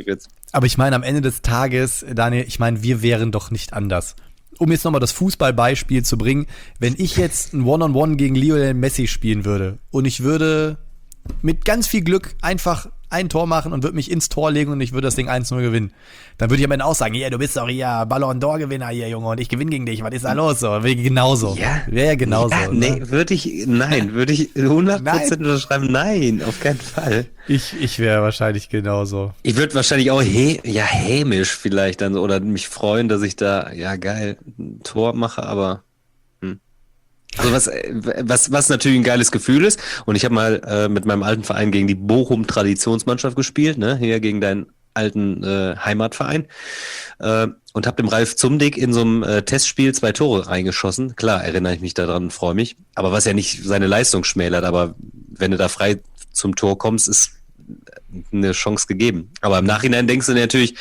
[SPEAKER 2] am Ende des Tages, Daniel, wir wären doch nicht anders. Um jetzt nochmal das Fußballbeispiel zu bringen, wenn ich jetzt ein One-on-One gegen Lionel Messi spielen würde und ich würde mit ganz viel Glück einfach ein Tor machen und würde mich ins Tor legen und ich würde das Ding 1-0 gewinnen, dann würde ich am Ende auch sagen, du bist doch hier Ballon d'Or-Gewinner hier, Junge, und ich gewinne gegen dich, was ist da los? So, genauso. Ja. Wäre genauso. Ja,
[SPEAKER 3] nee, würde ich 100% unterschreiben, nein, auf keinen Fall.
[SPEAKER 2] Ich wäre wahrscheinlich genauso.
[SPEAKER 3] Ich würde wahrscheinlich auch hämisch vielleicht dann oder mich freuen, dass ich da, ja geil, ein Tor mache, aber also was natürlich ein geiles Gefühl ist. Und ich habe mal mit meinem alten Verein gegen die Bochum Traditionsmannschaft gespielt, ne, hier gegen deinen alten Heimatverein und habe dem Ralf Zumdick in so einem Testspiel 2 Tore reingeschossen. Klar, erinnere ich mich daran und freue mich. Aber was ja nicht seine Leistung schmälert, aber wenn du da frei zum Tor kommst, ist eine Chance gegeben. Aber im Nachhinein denkst du natürlich,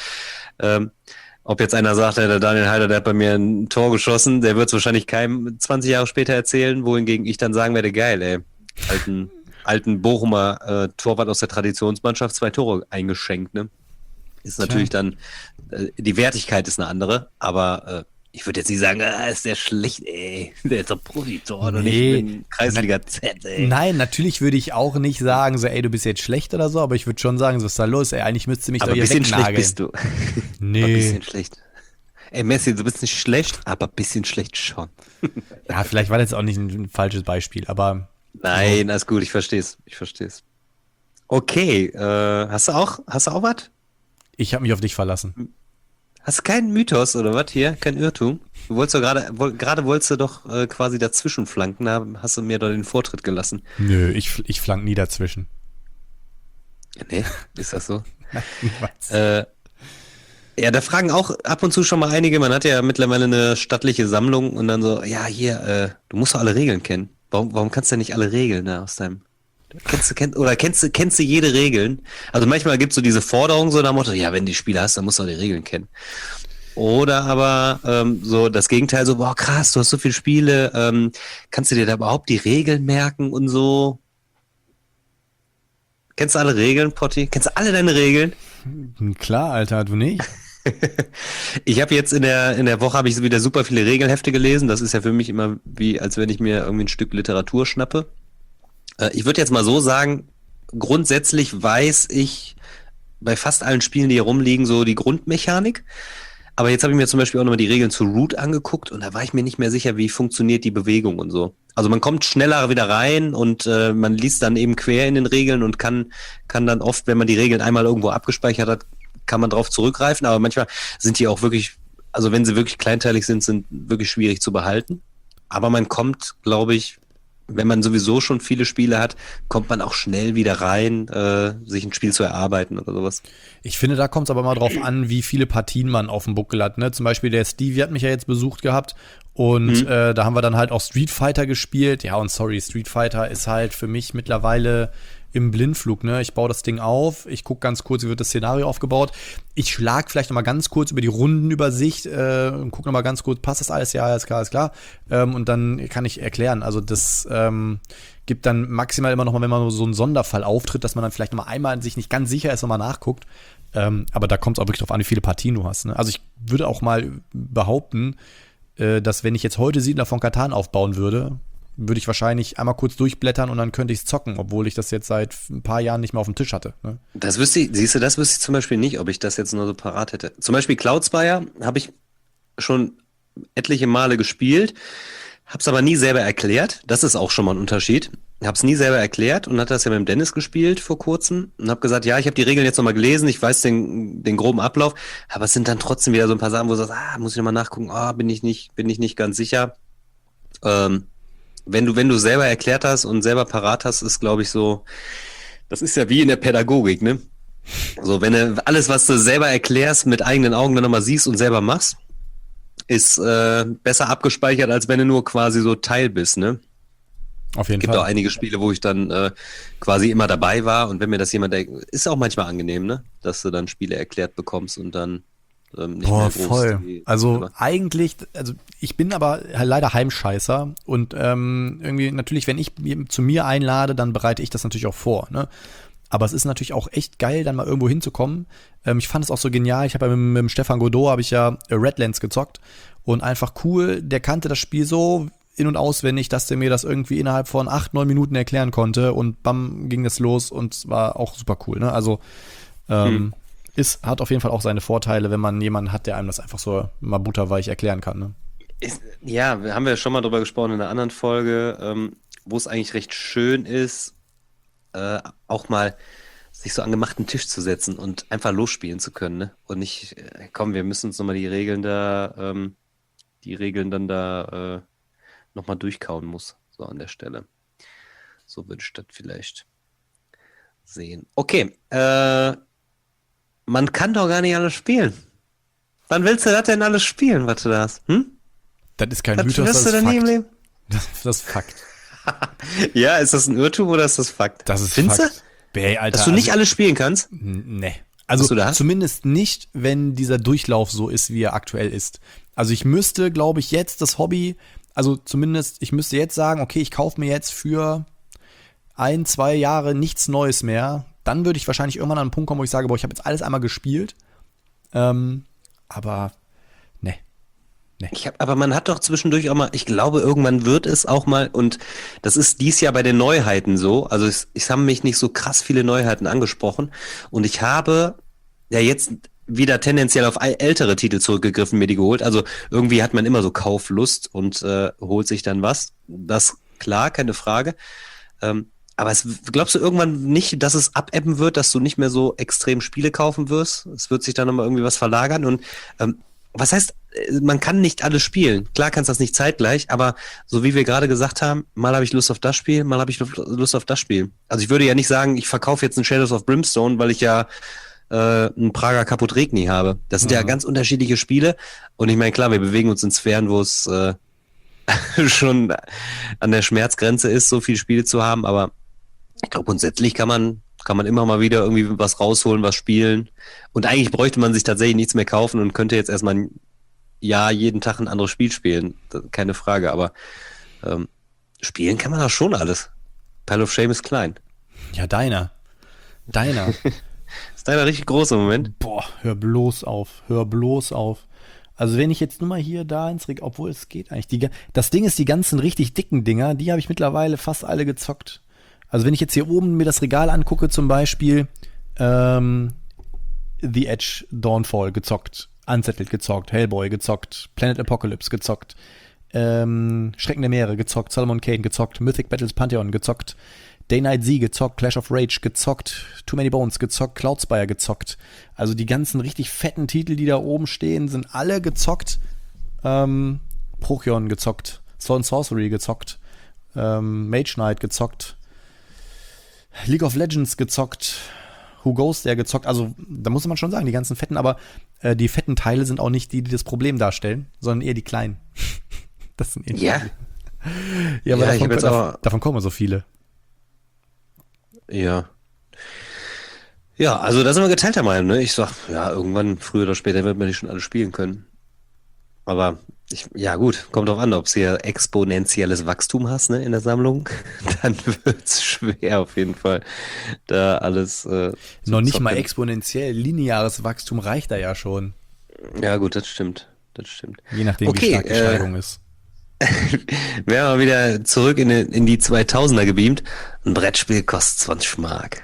[SPEAKER 3] ob jetzt einer sagt, der Daniel Heider, der hat bei mir ein Tor geschossen, der wird es wahrscheinlich keinem 20 Jahre später erzählen, wohingegen ich dann sagen werde, geil, ey, alten Bochumer Torwart aus der Traditionsmannschaft 2 Tore eingeschenkt, ne? Ist natürlich dann, die Wertigkeit ist eine andere, aber ich würde jetzt nicht sagen, ist der schlecht, ey, der ist doch Profitor und ich bin Kreisliga Z, ey.
[SPEAKER 2] Nein, natürlich würde ich auch nicht sagen, so, ey, du bist jetzt schlecht oder so, aber ich würde schon sagen, so, was ist da los, ey, eigentlich müsstest du mich
[SPEAKER 3] aber
[SPEAKER 2] doch hier wegnageln.
[SPEAKER 3] Aber ein bisschen schlecht bist du. Nee. Aber ein bisschen schlecht. Ey, Messi, du bist nicht schlecht, aber ein bisschen schlecht schon.
[SPEAKER 2] Ja, vielleicht war das auch nicht ein falsches Beispiel, aber.
[SPEAKER 3] Nein, alles gut, ich versteh's. Okay, hast du auch was?
[SPEAKER 2] Ich habe mich auf dich verlassen.
[SPEAKER 3] Hast du keinen Mythos oder was hier? Kein Irrtum? Du wolltest doch gerade wolltest du doch quasi dazwischen flanken, da hast du mir doch den Vortritt gelassen.
[SPEAKER 2] Nö, ich flank nie dazwischen.
[SPEAKER 3] Nee, ist das so? Ja, da fragen auch ab und zu schon mal einige, man hat ja mittlerweile eine stattliche Sammlung und dann so, ja hier, du musst doch alle Regeln kennen. Warum kannst du denn nicht alle Regeln da aus deinem... Kennst du jede Regeln? Also manchmal gibt's so diese Forderung, so nach dem Motto, ja, wenn du die Spiele hast, dann musst du auch die Regeln kennen. Oder aber so das Gegenteil, so, boah, krass, du hast so viele Spiele, kannst du dir da überhaupt die Regeln merken und so? Kennst du alle Regeln, Potti? Kennst du alle deine Regeln?
[SPEAKER 2] Klar, Alter, du nicht?
[SPEAKER 3] Ich habe jetzt in der Woche habe ich wieder super viele Regelhefte gelesen. Das ist ja für mich immer wie, als wenn ich mir irgendwie ein Stück Literatur schnappe. Ich würde jetzt mal so sagen, grundsätzlich weiß ich bei fast allen Spielen, die hier rumliegen, so die Grundmechanik. Aber jetzt habe ich mir zum Beispiel auch nochmal die Regeln zu Root angeguckt und da war ich mir nicht mehr sicher, wie funktioniert die Bewegung und so. Also man kommt schneller wieder rein und man liest dann eben quer in den Regeln und kann dann oft, wenn man die Regeln einmal irgendwo abgespeichert hat, kann man drauf zurückgreifen. Aber manchmal sind die auch wirklich, also wenn sie wirklich kleinteilig sind wirklich schwierig zu behalten. Aber man kommt, glaube ich, wenn man sowieso schon viele Spiele hat, kommt man auch schnell wieder rein, sich ein Spiel zu erarbeiten oder sowas.
[SPEAKER 2] Ich finde, da kommt es aber mal drauf an, wie viele Partien man auf dem Buckel hat. Ne? Zum Beispiel der Stevie hat mich ja jetzt besucht gehabt und da haben wir dann halt auch Street Fighter gespielt. Ja, und sorry, Street Fighter ist halt für mich mittlerweile im Blindflug, ne? Ich baue das Ding auf, ich gucke ganz kurz, wie wird das Szenario aufgebaut. Ich schlag vielleicht noch mal ganz kurz über die Rundenübersicht und gucke noch mal ganz kurz, passt das alles? Ja, alles klar. Und dann kann ich erklären. Also das gibt dann maximal immer noch mal, wenn man so einen Sonderfall auftritt, dass man dann vielleicht noch mal einmal sich nicht ganz sicher ist, noch mal nachguckt. Aber da kommt es auch wirklich drauf an, wie viele Partien du hast. Ne? Also ich würde auch mal behaupten, dass wenn ich jetzt heute Siedler von Catan aufbauen würde ich wahrscheinlich einmal kurz durchblättern und dann könnte ich es zocken, obwohl ich das jetzt seit ein paar Jahren nicht mehr auf dem Tisch hatte. Ne?
[SPEAKER 3] Das wüsste ich zum Beispiel nicht, ob ich das jetzt nur so parat hätte. Zum Beispiel Cloudspire habe ich schon etliche Male gespielt, habe es aber nie selber erklärt. Das ist auch schon mal ein Unterschied. Ich habe es nie selber erklärt und hatte das ja mit dem Dennis gespielt vor kurzem und habe gesagt, ja, ich habe die Regeln jetzt nochmal gelesen, ich weiß den groben Ablauf, aber es sind dann trotzdem wieder so ein paar Sachen, wo du sagst, muss ich nochmal nachgucken, bin ich nicht ganz sicher. Wenn du selber erklärt hast und selber parat hast, ist, glaube ich, so, das ist ja wie in der Pädagogik, ne? So, wenn du alles, was du selber erklärst, mit eigenen Augen dann nochmal siehst und selber machst, ist besser abgespeichert, als wenn du nur quasi so Teil bist, ne?
[SPEAKER 2] Auf jeden Fall.
[SPEAKER 3] Es gibt auch einige Spiele, wo ich dann quasi immer dabei war und wenn mir das jemand ist auch manchmal angenehm, ne? Dass du dann Spiele erklärt bekommst und dann nicht
[SPEAKER 2] Boah,
[SPEAKER 3] mehr groß
[SPEAKER 2] voll. Also eigentlich, ich bin aber leider Heimscheißer und irgendwie natürlich, wenn ich zu mir einlade, dann bereite ich das natürlich auch vor, ne? Aber es ist natürlich auch echt geil, dann mal irgendwo hinzukommen. Ich fand es auch so genial, ich habe ja mit dem Stefan Godot, habe ich ja Redlands gezockt und einfach cool, der kannte das Spiel so in- und auswendig, dass der mir das irgendwie innerhalb von 8-9 Minuten erklären konnte und bam, ging das los und es war auch super cool, ne? Also hat auf jeden Fall auch seine Vorteile, wenn man jemanden hat, der einem das einfach so mal butterweich erklären kann. Ne?
[SPEAKER 3] Ja, haben wir schon mal drüber gesprochen in einer anderen Folge, wo es eigentlich recht schön ist, auch mal sich so an gemachten Tisch zu setzen und einfach losspielen zu können. Ne? Und nicht, komm, wir müssen uns nochmal die Regeln dann da nochmal durchkauen muss, so an der Stelle. So würde ich das vielleicht sehen. Okay, man kann doch gar nicht alles spielen. Wann willst du das denn alles spielen, was du da hast?
[SPEAKER 2] Das ist kein Mythos, das ist Fakt. Das ist Fakt.
[SPEAKER 3] Ja, ist das ein Irrtum oder ist das Fakt?
[SPEAKER 2] Das ist
[SPEAKER 3] Findest
[SPEAKER 2] Fakt. Alter,
[SPEAKER 3] dass du nicht alles spielen kannst?
[SPEAKER 2] Nee. Also
[SPEAKER 3] du das?
[SPEAKER 2] zumindest nicht, wenn dieser Durchlauf so ist, wie er aktuell ist. Also ich müsste, glaube ich, jetzt das Hobby, also zumindest, ich müsste jetzt sagen, okay, ich kaufe mir jetzt für 1-2 Jahre nichts Neues mehr. Dann würde ich wahrscheinlich irgendwann an einen Punkt kommen, wo ich sage, boah, ich habe jetzt alles einmal gespielt. Aber ne.
[SPEAKER 3] Aber man hat doch zwischendurch auch mal, ich glaube, irgendwann wird es auch mal, und das ist dies Jahr bei den Neuheiten so, also es haben mich nicht so krass viele Neuheiten angesprochen und ich habe ja jetzt wieder tendenziell auf ältere Titel zurückgegriffen, mir die geholt, also irgendwie hat man immer so Kauflust und holt sich dann was, das klar, keine Frage, aber glaubst du irgendwann nicht, dass es abebben wird, dass du nicht mehr so extrem Spiele kaufen wirst? Es wird sich dann nochmal irgendwie was verlagern und was heißt, man kann nicht alles spielen. Klar kannst du das nicht zeitgleich, aber so wie wir gerade gesagt haben, mal habe ich Lust auf das Spiel, mal habe ich Lust auf das Spiel. Also ich würde ja nicht sagen, ich verkaufe jetzt ein Shadows of Brimstone, weil ich ja einen Prager Caput Regni habe. Das sind ja ganz unterschiedliche Spiele und ich meine, klar, wir bewegen uns in Sphären, wo es schon an der Schmerzgrenze ist, so viele Spiele zu haben, aber ich glaube, grundsätzlich kann man immer mal wieder irgendwie was rausholen, was spielen. Und eigentlich bräuchte man sich tatsächlich nichts mehr kaufen und könnte jetzt erstmal jeden Tag ein anderes Spiel spielen. Keine Frage, aber spielen kann man doch schon alles. Pile of Shame ist klein.
[SPEAKER 2] Ja, deiner.
[SPEAKER 3] Ist deiner richtig groß im Moment?
[SPEAKER 2] Boah, hör bloß auf. Also wenn ich jetzt nur mal hier da ins Regal, obwohl es geht eigentlich. Das Ding ist, die ganzen richtig dicken Dinger, die habe ich mittlerweile fast alle gezockt. Also wenn ich jetzt hier oben mir das Regal angucke, zum Beispiel The Edge Dawnfall gezockt, Unsettled gezockt, Hellboy gezockt, Planet Apocalypse gezockt, Schrecken der Meere gezockt, Solomon Kane gezockt, Mythic Battles Pantheon gezockt, Day Night Z gezockt, Clash of Rage gezockt, Too Many Bones gezockt, Cloudspire gezockt. Also die ganzen richtig fetten Titel, die da oben stehen, sind alle gezockt. Procyon gezockt, Sword and Sorcery gezockt, Mage Knight gezockt, League of Legends gezockt, Who Goes There gezockt. Also da muss man schon sagen, die ganzen fetten, aber die fetten Teile sind auch nicht die, die das Problem darstellen, sondern eher die kleinen. Das sind eher die
[SPEAKER 3] Ja.
[SPEAKER 2] Ja, aber
[SPEAKER 3] Ja,
[SPEAKER 2] davon kommen so viele.
[SPEAKER 3] Ja. Ja, also da sind wir geteilter Meinung, ne? Ich sag, ja, irgendwann, früher oder später wird man die schon alle spielen können. Aber ja gut, kommt drauf an, ob du hier exponentielles Wachstum hast, ne, in der Sammlung, dann wird's schwer auf jeden Fall, da alles
[SPEAKER 2] Noch nicht
[SPEAKER 3] zocken.
[SPEAKER 2] mal exponentiell, lineares Wachstum reicht da ja schon.
[SPEAKER 3] Ja gut, das stimmt. das stimmt.
[SPEAKER 2] Je nachdem, wie stark die Steigerung ist.
[SPEAKER 3] Wir haben mal wieder zurück in die 2000er gebeamt. Ein Brettspiel kostet 20 Mark.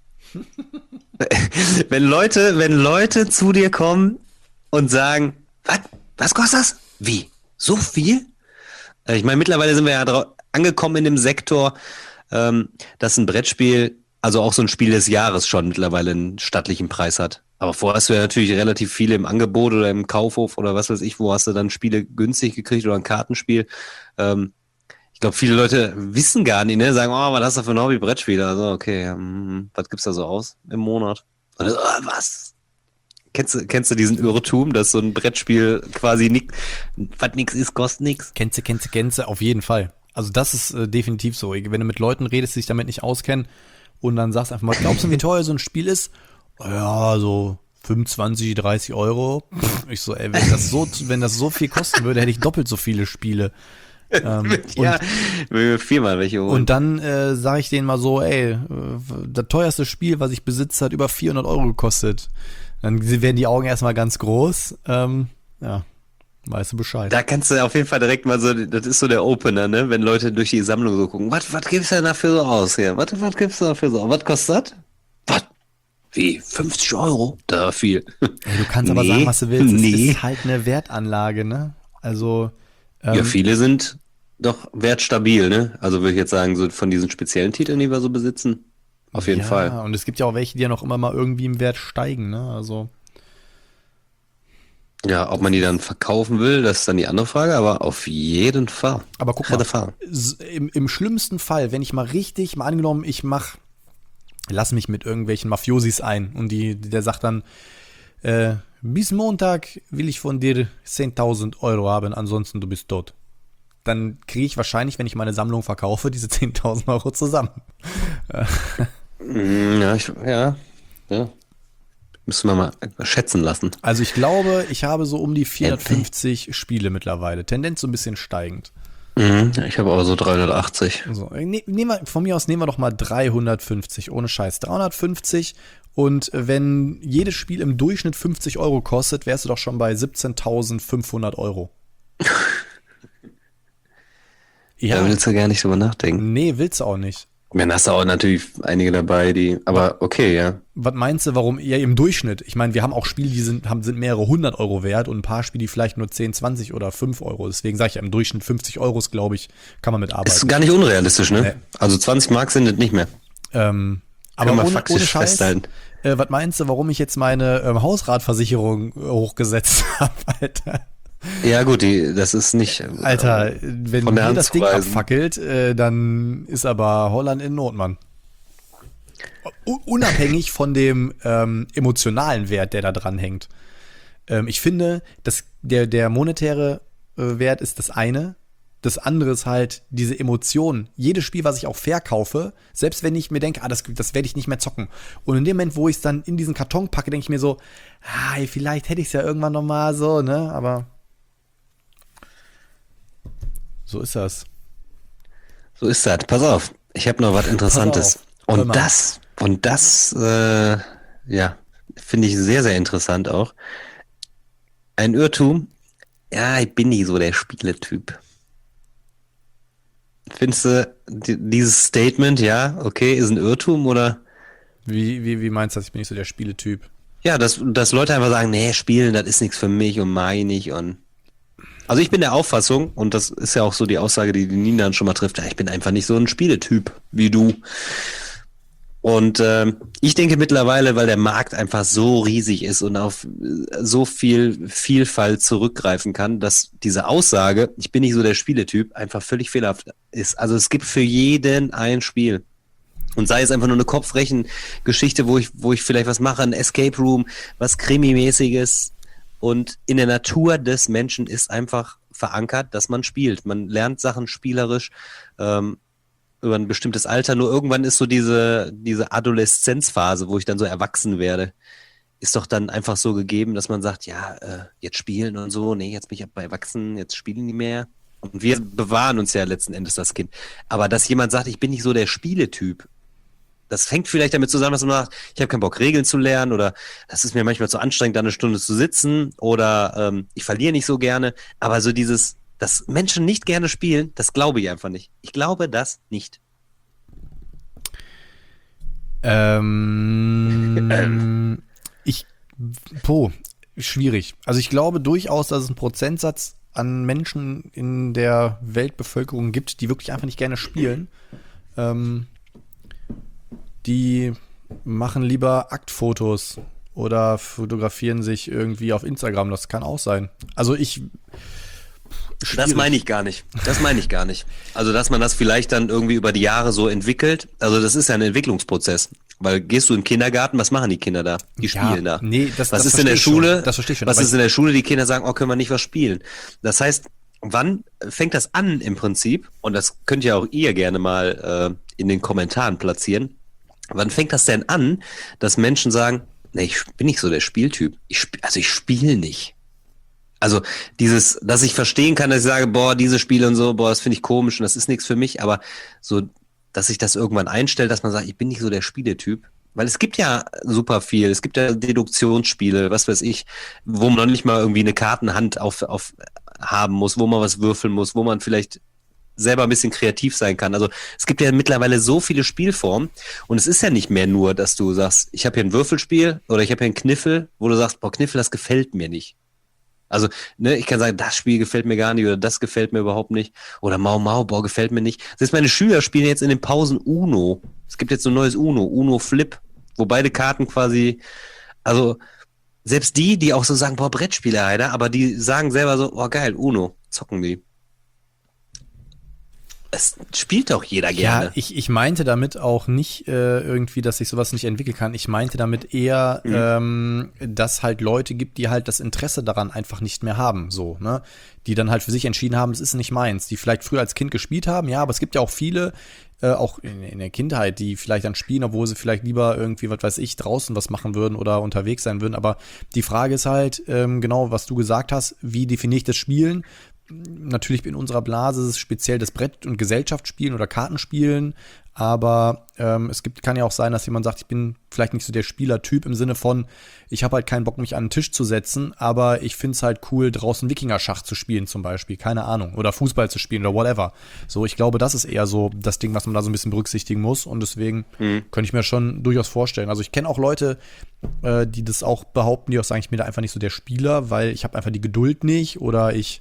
[SPEAKER 3] Wenn Leute zu dir kommen und sagen, was kostet das? Wie? So viel? Ich meine, mittlerweile sind wir ja angekommen in dem Sektor, dass ein Brettspiel, also auch so ein Spiel des Jahres schon mittlerweile einen stattlichen Preis hat. Aber vorher hast du ja natürlich relativ viele im Angebot oder im Kaufhof oder was weiß ich, wo hast du dann Spiele günstig gekriegt oder ein Kartenspiel. Ich glaube, viele Leute wissen gar nicht, ne? Sagen, was hast du für ein Hobby Brettspiele? Also, okay, was gibt's da so aus im Monat? Und dann, was? Kennst du diesen Irrtum, dass so ein Brettspiel quasi was nix ist, kostet nix?
[SPEAKER 2] Kennst auf jeden Fall. Also das ist definitiv so. Wenn du mit Leuten redest, die sich damit nicht auskennen und dann sagst einfach mal, glaubst du, wie teuer so ein Spiel ist? Ja, so 25, 30 Euro. Ich so, ey, wenn das so viel kosten würde, hätte ich doppelt so viele Spiele.
[SPEAKER 3] Ja, will mir viermal welche holen.
[SPEAKER 2] Und dann sage ich denen mal so, ey, das teuerste Spiel, was ich besitze, hat über 400 Euro gekostet. Dann werden die Augen erstmal ganz groß. Ja, weißt du Bescheid.
[SPEAKER 3] Da kannst du auf jeden Fall direkt mal so, das ist so der Opener, ne? Wenn Leute durch die Sammlung so gucken, was gibt's denn dafür so aus hier? Was gibt's da dafür so aus? Was kostet das? Was? Wie? 50 Euro? Da viel.
[SPEAKER 2] Ey, du kannst aber sagen, was du willst. Es ist halt eine Wertanlage, ne? Also.
[SPEAKER 3] Ja, viele sind doch wertstabil, ne? Also würde ich jetzt sagen, so von diesen speziellen Titeln, die wir so besitzen, auf jeden Fall.
[SPEAKER 2] Ja, und es gibt ja auch welche, die ja noch immer mal irgendwie im Wert steigen, ne? Also.
[SPEAKER 3] Ja, ob man die dann verkaufen will, das ist dann die andere Frage, aber auf jeden Fall.
[SPEAKER 2] Aber guck mal, im schlimmsten Fall, wenn ich mal angenommen, lass mich mit irgendwelchen Mafiosis ein und der sagt dann, bis Montag will ich von dir 10.000 Euro haben, ansonsten du bist tot. Dann kriege ich wahrscheinlich, wenn ich meine Sammlung verkaufe, diese 10.000 Euro zusammen.
[SPEAKER 3] Ja. Müssen wir mal schätzen lassen.
[SPEAKER 2] Also ich glaube, ich habe so um die 450 Spiele mittlerweile. Tendenz so ein bisschen steigend.
[SPEAKER 3] Ich habe auch so 380.
[SPEAKER 2] So, von mir aus nehmen wir doch mal 350, ohne Scheiß. 350 und wenn jedes Spiel im Durchschnitt 50 Euro kostet, wärst du doch schon bei 17.500 Euro. Ja.
[SPEAKER 3] Da willst du gar nicht drüber nachdenken.
[SPEAKER 2] Nee, willst du auch nicht.
[SPEAKER 3] Dann hast du auch natürlich einige dabei, aber okay, ja.
[SPEAKER 2] Was meinst du, warum eher im Durchschnitt? Ich meine, wir haben auch Spiele, die sind mehrere 100 Euro wert und ein paar Spiele, die vielleicht nur 10, 20 oder 5 Euro. Deswegen sage ich ja, im Durchschnitt 50 Euro, glaube ich, kann man mit arbeiten.
[SPEAKER 3] Ist gar nicht unrealistisch, ne? Nee. Also 20 Mark sind es nicht mehr.
[SPEAKER 2] Aber ohne Scheiß, festhalten. Was meinst du, warum ich jetzt meine Hausratversicherung hochgesetzt habe, Alter?
[SPEAKER 3] Ja gut, das ist nicht
[SPEAKER 2] Alter, wenn mir das Ding abfackelt, dann ist aber Holland in Not, Mann. Unabhängig von dem emotionalen Wert, der da dran hängt. Ich finde, dass der monetäre Wert ist das eine. Das andere ist halt diese Emotion. Jedes Spiel, was ich auch verkaufe, selbst wenn ich mir denke, das werde ich nicht mehr zocken. Und in dem Moment, wo ich es dann in diesen Karton packe, denke ich mir so, vielleicht hätte ich es ja irgendwann noch mal so, ne? Aber so ist das.
[SPEAKER 3] So ist das. Pass auf, ich habe noch was Interessantes. Und das, finde ich sehr, sehr interessant auch. Ein Irrtum. Ja, ich bin nicht so der Spieletyp. Findest du dieses Statement, ja, okay, ist ein Irrtum oder?
[SPEAKER 2] Wie meinst du das? Ich bin nicht so der Spieletyp.
[SPEAKER 3] Ja, dass Leute einfach sagen, nee, Spielen, das ist nichts für mich und mag ich nicht und. Also ich bin der Auffassung, und das ist ja auch so die Aussage, die Nina dann schon mal trifft, ja, ich bin einfach nicht so ein Spieletyp wie du. Und ich denke mittlerweile, weil der Markt einfach so riesig ist und auf so viel Vielfalt zurückgreifen kann, dass diese Aussage, ich bin nicht so der Spieletyp, einfach völlig fehlerhaft ist. Also es gibt für jeden ein Spiel. Und sei es einfach nur eine Kopfrechengeschichte, wo ich vielleicht was mache, ein Escape Room, was Krimi-mäßiges. Und in der Natur des Menschen ist einfach verankert, dass man spielt. Man lernt Sachen spielerisch über ein bestimmtes Alter. Nur irgendwann ist so diese Adoleszenzphase, wo ich dann so erwachsen werde, ist doch dann einfach so gegeben, dass man sagt, ja, jetzt spielen und so. Nee, jetzt bin ich bei Erwachsenen, jetzt spielen die mehr. Und wir bewahren uns ja letzten Endes das Kind. Aber dass jemand sagt, ich bin nicht so der Spieletyp, Das hängt vielleicht damit zusammen, dass man sagt, ich habe keinen Bock, Regeln zu lernen oder das ist mir manchmal zu anstrengend, da eine Stunde zu sitzen oder ich verliere nicht so gerne. Aber so dass Menschen nicht gerne spielen, das glaube ich einfach nicht. Ich glaube das nicht.
[SPEAKER 2] Schwierig. Also ich glaube durchaus, dass es einen Prozentsatz an Menschen in der Weltbevölkerung gibt, die wirklich einfach nicht gerne spielen. Die machen lieber Aktfotos oder fotografieren sich irgendwie auf Instagram. Das kann auch sein. Also
[SPEAKER 3] das meine ich gar nicht. Also, dass man das vielleicht dann irgendwie über die Jahre so entwickelt. Also, das ist ja ein Entwicklungsprozess. Weil gehst du in den Kindergarten, was machen die Kinder da? Die spielen da.
[SPEAKER 2] Nee,
[SPEAKER 3] was ist in der Schule?
[SPEAKER 2] Das verstehe ich schon.
[SPEAKER 3] Was ist in der Schule? Die Kinder sagen, oh, können wir nicht was spielen. Das heißt, wann fängt das an im Prinzip? Und das könnt ihr auch ihr gerne mal in den Kommentaren platzieren. Wann fängt das denn an, dass Menschen sagen, nee, ich bin nicht so der Spieltyp. Ich spiele nicht. Also dass ich verstehen kann, dass ich sage, boah, diese Spiele und so, boah, das finde ich komisch und das ist nichts für mich, aber so, dass sich das irgendwann einstellt, dass man sagt, ich bin nicht so der Spieletyp. Weil es gibt ja super viel, es gibt ja Deduktionsspiele, was weiß ich, wo man noch nicht mal irgendwie eine Kartenhand auf haben muss, wo man was würfeln muss, wo man vielleicht selber ein bisschen kreativ sein kann. Also es gibt ja mittlerweile so viele Spielformen und es ist ja nicht mehr nur, dass du sagst, ich habe hier ein Würfelspiel oder ich habe hier einen Kniffel, wo du sagst, boah, Kniffel, das gefällt mir nicht. Also, ne, ich kann sagen, das Spiel gefällt mir gar nicht oder das gefällt mir überhaupt nicht. Oder Mau Mau, boah, gefällt mir nicht. Selbst meine Schüler spielen jetzt in den Pausen Uno. Es gibt jetzt so ein neues Uno Flip, wo beide Karten quasi, also selbst die auch so sagen, boah, Brettspiele, Alter, aber die sagen selber so, oh geil, Uno, zocken die. Es spielt doch jeder gerne.
[SPEAKER 2] Ja, ich meinte damit auch nicht irgendwie, dass sich sowas nicht entwickeln kann. Ich meinte damit eher, dass halt Leute gibt, die halt das Interesse daran einfach nicht mehr haben, so, ne? Die dann halt für sich entschieden haben, es ist nicht meins. Die vielleicht früher als Kind gespielt haben, ja, aber es gibt ja auch viele, auch in der Kindheit, die vielleicht dann spielen, obwohl sie vielleicht lieber irgendwie, was weiß ich, draußen was machen würden oder unterwegs sein würden. Aber die Frage ist halt, genau, was du gesagt hast, wie definiere ich das Spielen? Natürlich in unserer Blase ist es speziell das Brett- und Gesellschaftsspielen oder Kartenspielen, aber kann ja auch sein, dass jemand sagt, ich bin vielleicht nicht so der Spielertyp im Sinne von, ich habe halt keinen Bock, mich an den Tisch zu setzen, aber ich finde es halt cool, draußen Wikinger-Schach zu spielen zum Beispiel, keine Ahnung, oder Fußball zu spielen oder whatever. So, ich glaube, das ist eher so das Ding, was man da so ein bisschen berücksichtigen muss und deswegen könnte ich mir schon durchaus vorstellen. Also ich kenne auch Leute, die das auch behaupten, die auch sagen, ich bin da einfach nicht so der Spieler, weil ich habe einfach die Geduld nicht oder ich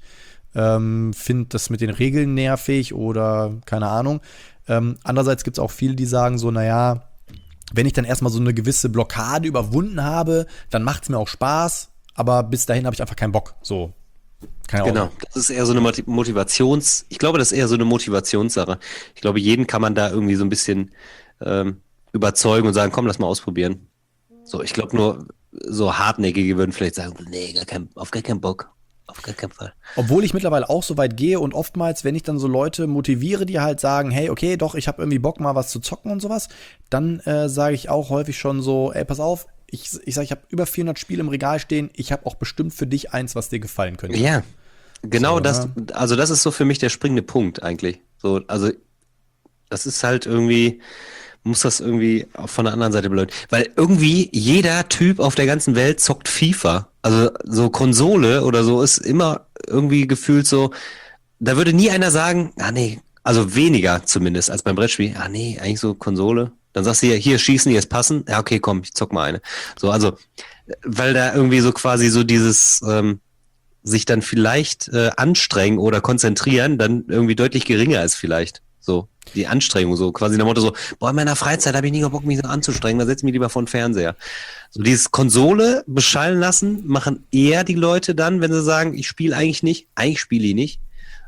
[SPEAKER 2] finde das mit den Regeln nervig oder keine Ahnung. Andererseits gibt es auch viele, die sagen so, naja, wenn ich dann erstmal so eine gewisse Blockade überwunden habe, dann macht es mir auch Spaß, aber bis dahin habe ich einfach keinen Bock. So.
[SPEAKER 3] Genau, das ist eher so eine ich glaube, das ist eher so eine Motivationssache. Ich glaube, jeden kann man da irgendwie so ein bisschen überzeugen und sagen, komm, lass mal ausprobieren. So, ich glaube nur, so Hartnäckige würden vielleicht sagen, nee, auf gar keinen Bock. Auf gar keinen Fall.
[SPEAKER 2] Obwohl ich mittlerweile auch so weit gehe und oftmals, wenn ich dann so Leute motiviere, die halt sagen, hey, okay, doch, ich habe irgendwie Bock mal was zu zocken und sowas, dann sage ich auch häufig schon so, ey, pass auf, ich sage, ich habe über 400 Spiele im Regal stehen, ich habe auch bestimmt für dich eins, was dir gefallen könnte.
[SPEAKER 3] Ja, genau so, das,
[SPEAKER 2] ne?
[SPEAKER 3] Also das ist so für mich der springende Punkt eigentlich. So, also das ist halt irgendwie, muss das irgendwie auch von der anderen Seite beleuchten. Weil irgendwie jeder Typ auf der ganzen Welt zockt FIFA. Also so Konsole oder so ist immer irgendwie gefühlt so, da würde nie einer sagen, ah nee, also weniger zumindest als beim Brettspiel, ah nee, eigentlich so Konsole. Dann sagst du hier schießen, hier ist passen. Ja, okay, komm, ich zock mal eine. So, also, weil da irgendwie so quasi so dieses sich dann vielleicht anstrengen oder konzentrieren, dann irgendwie deutlich geringer ist vielleicht. So, die Anstrengung, so quasi nach dem Motto so, boah, in meiner Freizeit habe ich nie Bock, mich so anzustrengen, da setze ich mich lieber vor den Fernseher. So dieses Konsole beschallen lassen, machen eher die Leute dann, wenn sie sagen, ich spiele eigentlich spiele ich nicht,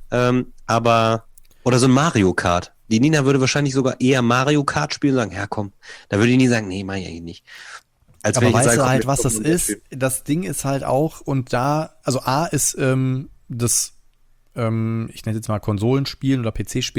[SPEAKER 3] aber, oder so ein Mario Kart. Die Nina würde wahrscheinlich sogar eher Mario Kart spielen und sagen, ja komm, da würde ich nie sagen, nee, mach ich eigentlich nicht.
[SPEAKER 2] Als aber weißt du halt, was das ist? Das Ding ist halt auch, und da, also A ist das, ich nenne es jetzt mal Konsolenspielen oder PC-Spielen, ist halt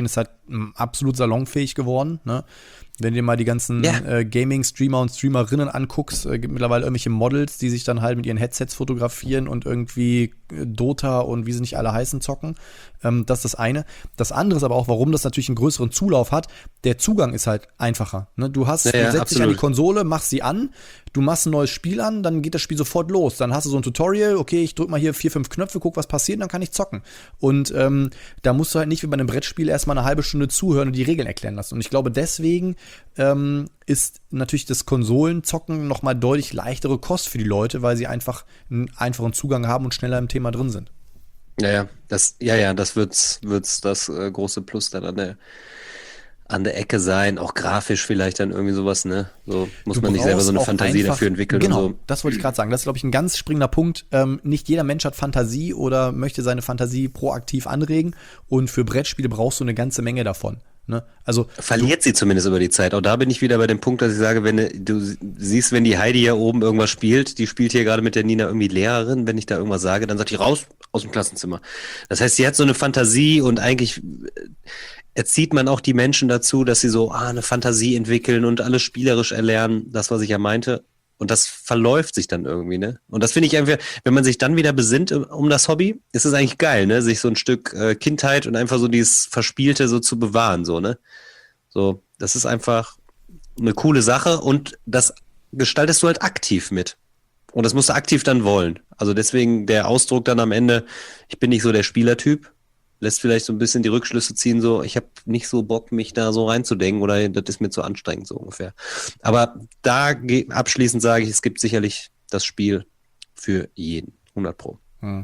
[SPEAKER 2] absolut salonfähig geworden, ne? Wenn du dir mal die ganzen Gaming-Streamer und Streamerinnen anguckst, gibt mittlerweile irgendwelche Models, die sich dann halt mit ihren Headsets fotografieren und irgendwie Dota und wie sie nicht alle heißen zocken. Das ist das eine. Das andere ist aber auch, warum das natürlich einen größeren Zulauf hat. Der Zugang ist halt einfacher. Ne? Du setzt dich an die Konsole, machst sie an, du machst ein neues Spiel an, dann geht das Spiel sofort los. Dann hast du so ein Tutorial, okay, ich drück mal hier 4, 5 Knöpfe, guck, was passiert, dann kann ich zocken. Und da musst du halt nicht wie bei einem Brettspiel erstmal eine halbe Stunde zuhören und die Regeln erklären lassen. Und ich glaube, deswegen ist natürlich das Konsolenzocken nochmal deutlich leichtere Kost für die Leute, weil sie einfach einen einfachen Zugang haben und schneller im Thema drin sind.
[SPEAKER 3] Das wird's das große Plus dann an der Ecke sein, auch grafisch vielleicht dann irgendwie sowas, ne? So muss man nicht selber so eine Fantasie dafür entwickeln.
[SPEAKER 2] Genau,
[SPEAKER 3] und so.
[SPEAKER 2] Das wollte ich gerade sagen. Das ist, glaube ich, ein ganz springender Punkt. Nicht jeder Mensch hat Fantasie oder möchte seine Fantasie proaktiv anregen. Und für Brettspiele brauchst du eine ganze Menge davon. Ne? Also
[SPEAKER 3] verliert sie zumindest über die Zeit. Auch da bin ich wieder bei dem Punkt, dass ich sage, wenn du siehst, wenn die Heidi hier oben irgendwas spielt, die spielt hier gerade mit der Nina irgendwie Lehrerin, wenn ich da irgendwas sage, dann sagt die raus aus dem Klassenzimmer. Das heißt, sie hat so eine Fantasie und eigentlich erzieht man auch die Menschen dazu, dass sie so eine Fantasie entwickeln und alles spielerisch erlernen, das, was ich ja meinte. Und das verläuft sich dann irgendwie, ne? Und das finde ich einfach, wenn man sich dann wieder besinnt um das Hobby, ist es eigentlich geil, ne? Sich so ein Stück Kindheit und einfach so dieses Verspielte so zu bewahren, so, ne? So, das ist einfach eine coole Sache und das gestaltest du halt aktiv mit. Und das musst du aktiv dann wollen. Also deswegen der Ausdruck dann am Ende, ich bin nicht so der Spielertyp, lässt vielleicht so ein bisschen die Rückschlüsse ziehen, so, ich habe nicht so Bock, mich da so reinzudenken oder das ist mir zu anstrengend, so ungefähr. Aber da abschließend sage ich, es gibt sicherlich das Spiel für jeden, 100 Pro.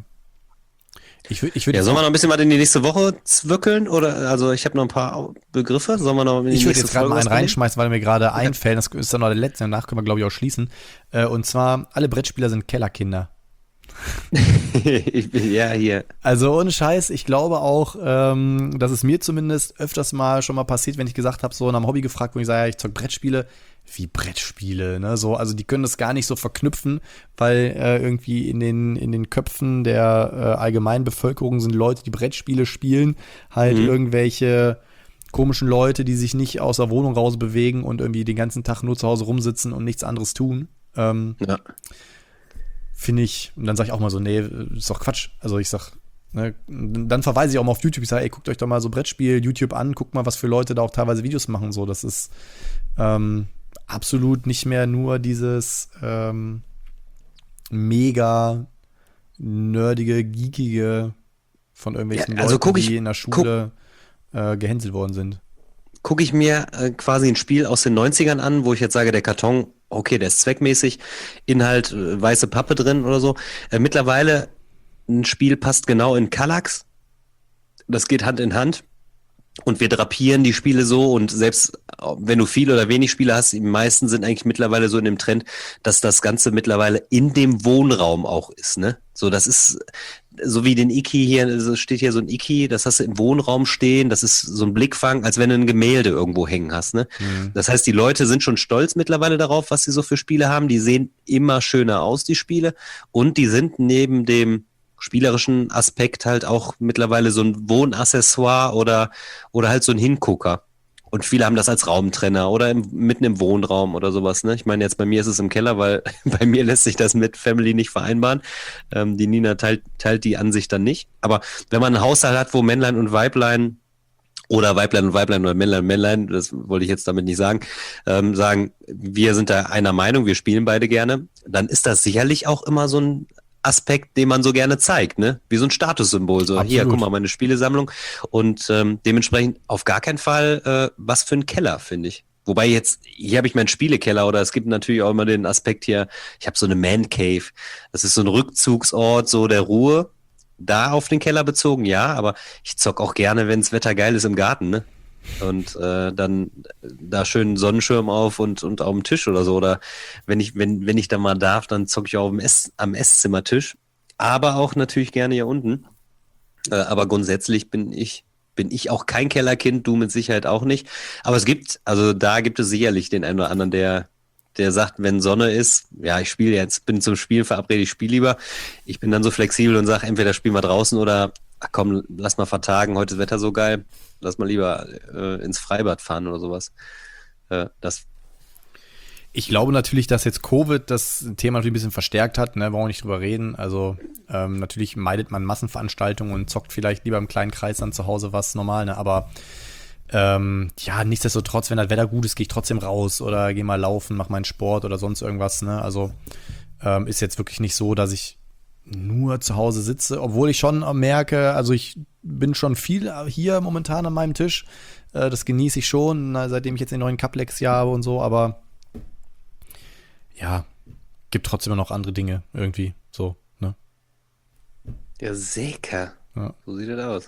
[SPEAKER 2] Ich würd
[SPEAKER 3] sollen wir noch ein bisschen mal in die nächste Woche zwickeln? Oder, also ich habe noch ein paar Begriffe, sollen wir noch in die
[SPEAKER 2] Ich würde
[SPEAKER 3] nächste
[SPEAKER 2] jetzt gerade
[SPEAKER 3] Folge
[SPEAKER 2] mal einen
[SPEAKER 3] was nehmen?
[SPEAKER 2] reinschmeißen, weil mir gerade einfällt, das ist dann noch der letzte, danach können wir, glaube ich, auch schließen. Und zwar, alle Brettspieler sind Kellerkinder.
[SPEAKER 3] Hier.
[SPEAKER 2] Also ohne Scheiß, ich glaube auch, dass es mir zumindest öfters mal schon mal passiert, wenn ich gesagt habe, so nach einem Hobby gefragt, wo ich sage, ja, ich zock Brettspiele. Wie Brettspiele, ne? So, also die können das gar nicht so verknüpfen, weil irgendwie in den Köpfen der allgemeinen Bevölkerung sind Leute, die Brettspiele spielen, halt irgendwelche komischen Leute, die sich nicht aus der Wohnung raus bewegen und irgendwie den ganzen Tag nur zu Hause rumsitzen und nichts anderes tun. Finde ich, und dann sage ich auch mal so, nee, ist doch Quatsch. Also ich sag, ne, dann verweise ich auch mal auf YouTube, ich sage, ey, guckt euch doch mal so Brettspiel, YouTube an, guckt mal, was für Leute da auch teilweise Videos machen, so, das ist absolut nicht mehr nur dieses mega nerdige, geekige von irgendwelchen Leuten, die in der Schule gehänselt worden sind.
[SPEAKER 3] Gucke ich mir quasi ein Spiel aus den 90ern an, wo ich jetzt sage, der Karton, okay, der ist zweckmäßig, Inhalt, weiße Pappe drin oder so. Mittlerweile, ein Spiel passt genau in Kallax. Das geht Hand in Hand. Und wir drapieren die Spiele so und selbst wenn du viel oder wenig Spiele hast, die meisten sind eigentlich mittlerweile so in dem Trend, dass das Ganze mittlerweile in dem Wohnraum auch ist, ne? So, das ist so wie den Iki hier, so steht hier so ein Iki, das hast du im Wohnraum stehen, das ist so ein Blickfang, als wenn du ein Gemälde irgendwo hängen hast, ne? Das heißt, die Leute sind schon stolz mittlerweile darauf, was sie so für Spiele haben, die sehen immer schöner aus, die Spiele, und die sind neben dem spielerischen Aspekt halt auch mittlerweile so ein Wohnaccessoire oder halt so ein Hingucker. Und viele haben das als Raumtrenner oder mitten im Wohnraum oder sowas, ne? Ich meine, jetzt bei mir ist es im Keller, weil bei mir lässt sich das mit Family nicht vereinbaren. Die Nina teilt die Ansicht dann nicht. Aber wenn man einen Haushalt hat, wo Männlein und Weiblein oder Weiblein und Weiblein oder Männlein und Männlein, das wollte ich jetzt damit nicht sagen, sagen, wir sind da einer Meinung, wir spielen beide gerne, dann ist das sicherlich auch immer so ein Aspekt, den man so gerne zeigt, ne? Wie so ein Statussymbol. So,
[SPEAKER 2] Absolut.
[SPEAKER 3] hier, guck mal, meine Spielesammlung. Und dementsprechend auf gar keinen Fall was für ein Keller, finde ich. Wobei jetzt, hier habe ich meinen Spielekeller oder es gibt natürlich auch immer den Aspekt hier, ich habe so eine Man Cave. Das ist so ein Rückzugsort, so der Ruhe. Da auf den Keller bezogen, ja, aber ich zock auch gerne, wenn das Wetter geil ist im Garten, ne? Und dann da schön einen Sonnenschirm auf und auf dem Tisch oder so. Oder wenn ich da mal darf, dann zocke ich auch am Esszimmertisch. Aber auch natürlich gerne hier unten. Aber grundsätzlich bin ich auch kein Kellerkind, du mit Sicherheit auch nicht. Aber da gibt es sicherlich den einen oder anderen, der sagt, wenn Sonne ist, ja, ich spiele jetzt, bin zum Spielen verabredet, ich spiele lieber. Ich bin dann so flexibel und sage, entweder spielen wir draußen oder ach komm, lass mal vertagen, heute ist das Wetter so geil, lass mal lieber ins Freibad fahren oder sowas.
[SPEAKER 2] Ich glaube natürlich, dass jetzt Covid das Thema natürlich ein bisschen verstärkt hat, ne, wollen wir nicht drüber reden. Also natürlich meidet man Massenveranstaltungen und zockt vielleicht lieber im kleinen Kreis dann zu Hause was normal, ne? Aber ja, nichtsdestotrotz, wenn das Wetter gut ist, gehe ich trotzdem raus oder gehe mal laufen, mache meinen Sport oder sonst irgendwas, ne? Also ist jetzt wirklich nicht so, dass ich nur zu Hause sitze, obwohl ich schon merke, also ich bin schon viel hier momentan an meinem Tisch. Das genieße ich schon, seitdem ich jetzt den neuen Cuplex hier habe und so, aber ja, gibt trotzdem noch andere Dinge irgendwie, so, ne?
[SPEAKER 3] Ja, sicher.
[SPEAKER 2] Ja.
[SPEAKER 3] So sieht das aus.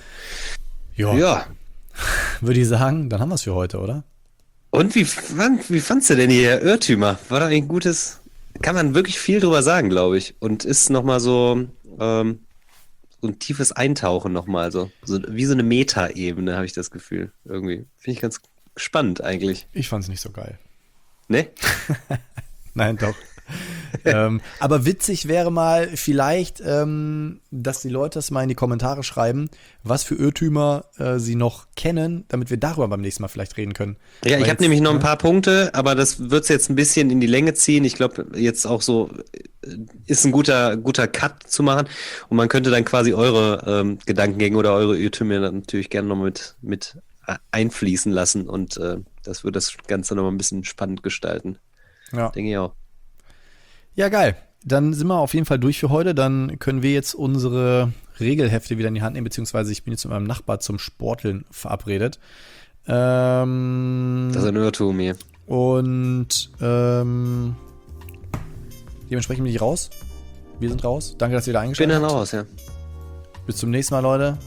[SPEAKER 2] Ja. Würde ich sagen, dann haben wir es für heute, oder?
[SPEAKER 3] Und wie fandst du denn hier Irrtümer? War da ein gutes, kann man wirklich viel drüber sagen, glaube ich. Und ist nochmal so ein tiefes Eintauchen nochmal, so wie so eine Meta-Ebene, habe ich das Gefühl. Irgendwie. Finde ich ganz spannend eigentlich.
[SPEAKER 2] Ich fand es nicht so geil.
[SPEAKER 3] Ne?
[SPEAKER 2] Nein, doch. Aber witzig wäre mal vielleicht, dass die Leute das mal in die Kommentare schreiben, was für Irrtümer sie noch kennen, damit wir darüber beim nächsten Mal vielleicht reden können.
[SPEAKER 3] Ja, ich habe nämlich noch ein paar Punkte, aber das wird es jetzt ein bisschen in die Länge ziehen. Ich glaube, jetzt auch so ist ein guter Cut zu machen. Und man könnte dann quasi eure Gedankengänge oder eure Irrtümer dann natürlich gerne noch mit einfließen lassen. Und das wird das Ganze noch mal ein bisschen spannend gestalten.
[SPEAKER 2] Ja.
[SPEAKER 3] Denke ich auch.
[SPEAKER 2] Ja, geil. Dann sind wir auf jeden Fall durch für heute. Dann können wir jetzt unsere Regelhefte wieder in die Hand nehmen, beziehungsweise ich bin jetzt mit meinem Nachbar zum Sporteln verabredet.
[SPEAKER 3] Das ist ein Irrtum hier.
[SPEAKER 2] Und dementsprechend bin ich raus. Wir sind raus. Danke, dass ihr wieder eingeschaltet habt.
[SPEAKER 3] Bin dann raus, ja.
[SPEAKER 2] Bis zum nächsten Mal, Leute.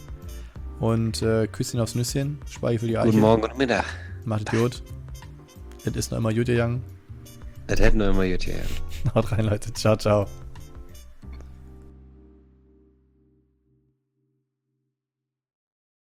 [SPEAKER 2] Und Küsschen aufs Nüsschen. Speichere für die Eiche.
[SPEAKER 3] Guten Morgen, guten Mittag.
[SPEAKER 2] Macht es gut. Das ist noch immer gut gegangen.
[SPEAKER 3] Das hätten wir immer gut, ja.
[SPEAKER 2] Haut rein, Leute. Ciao, ciao.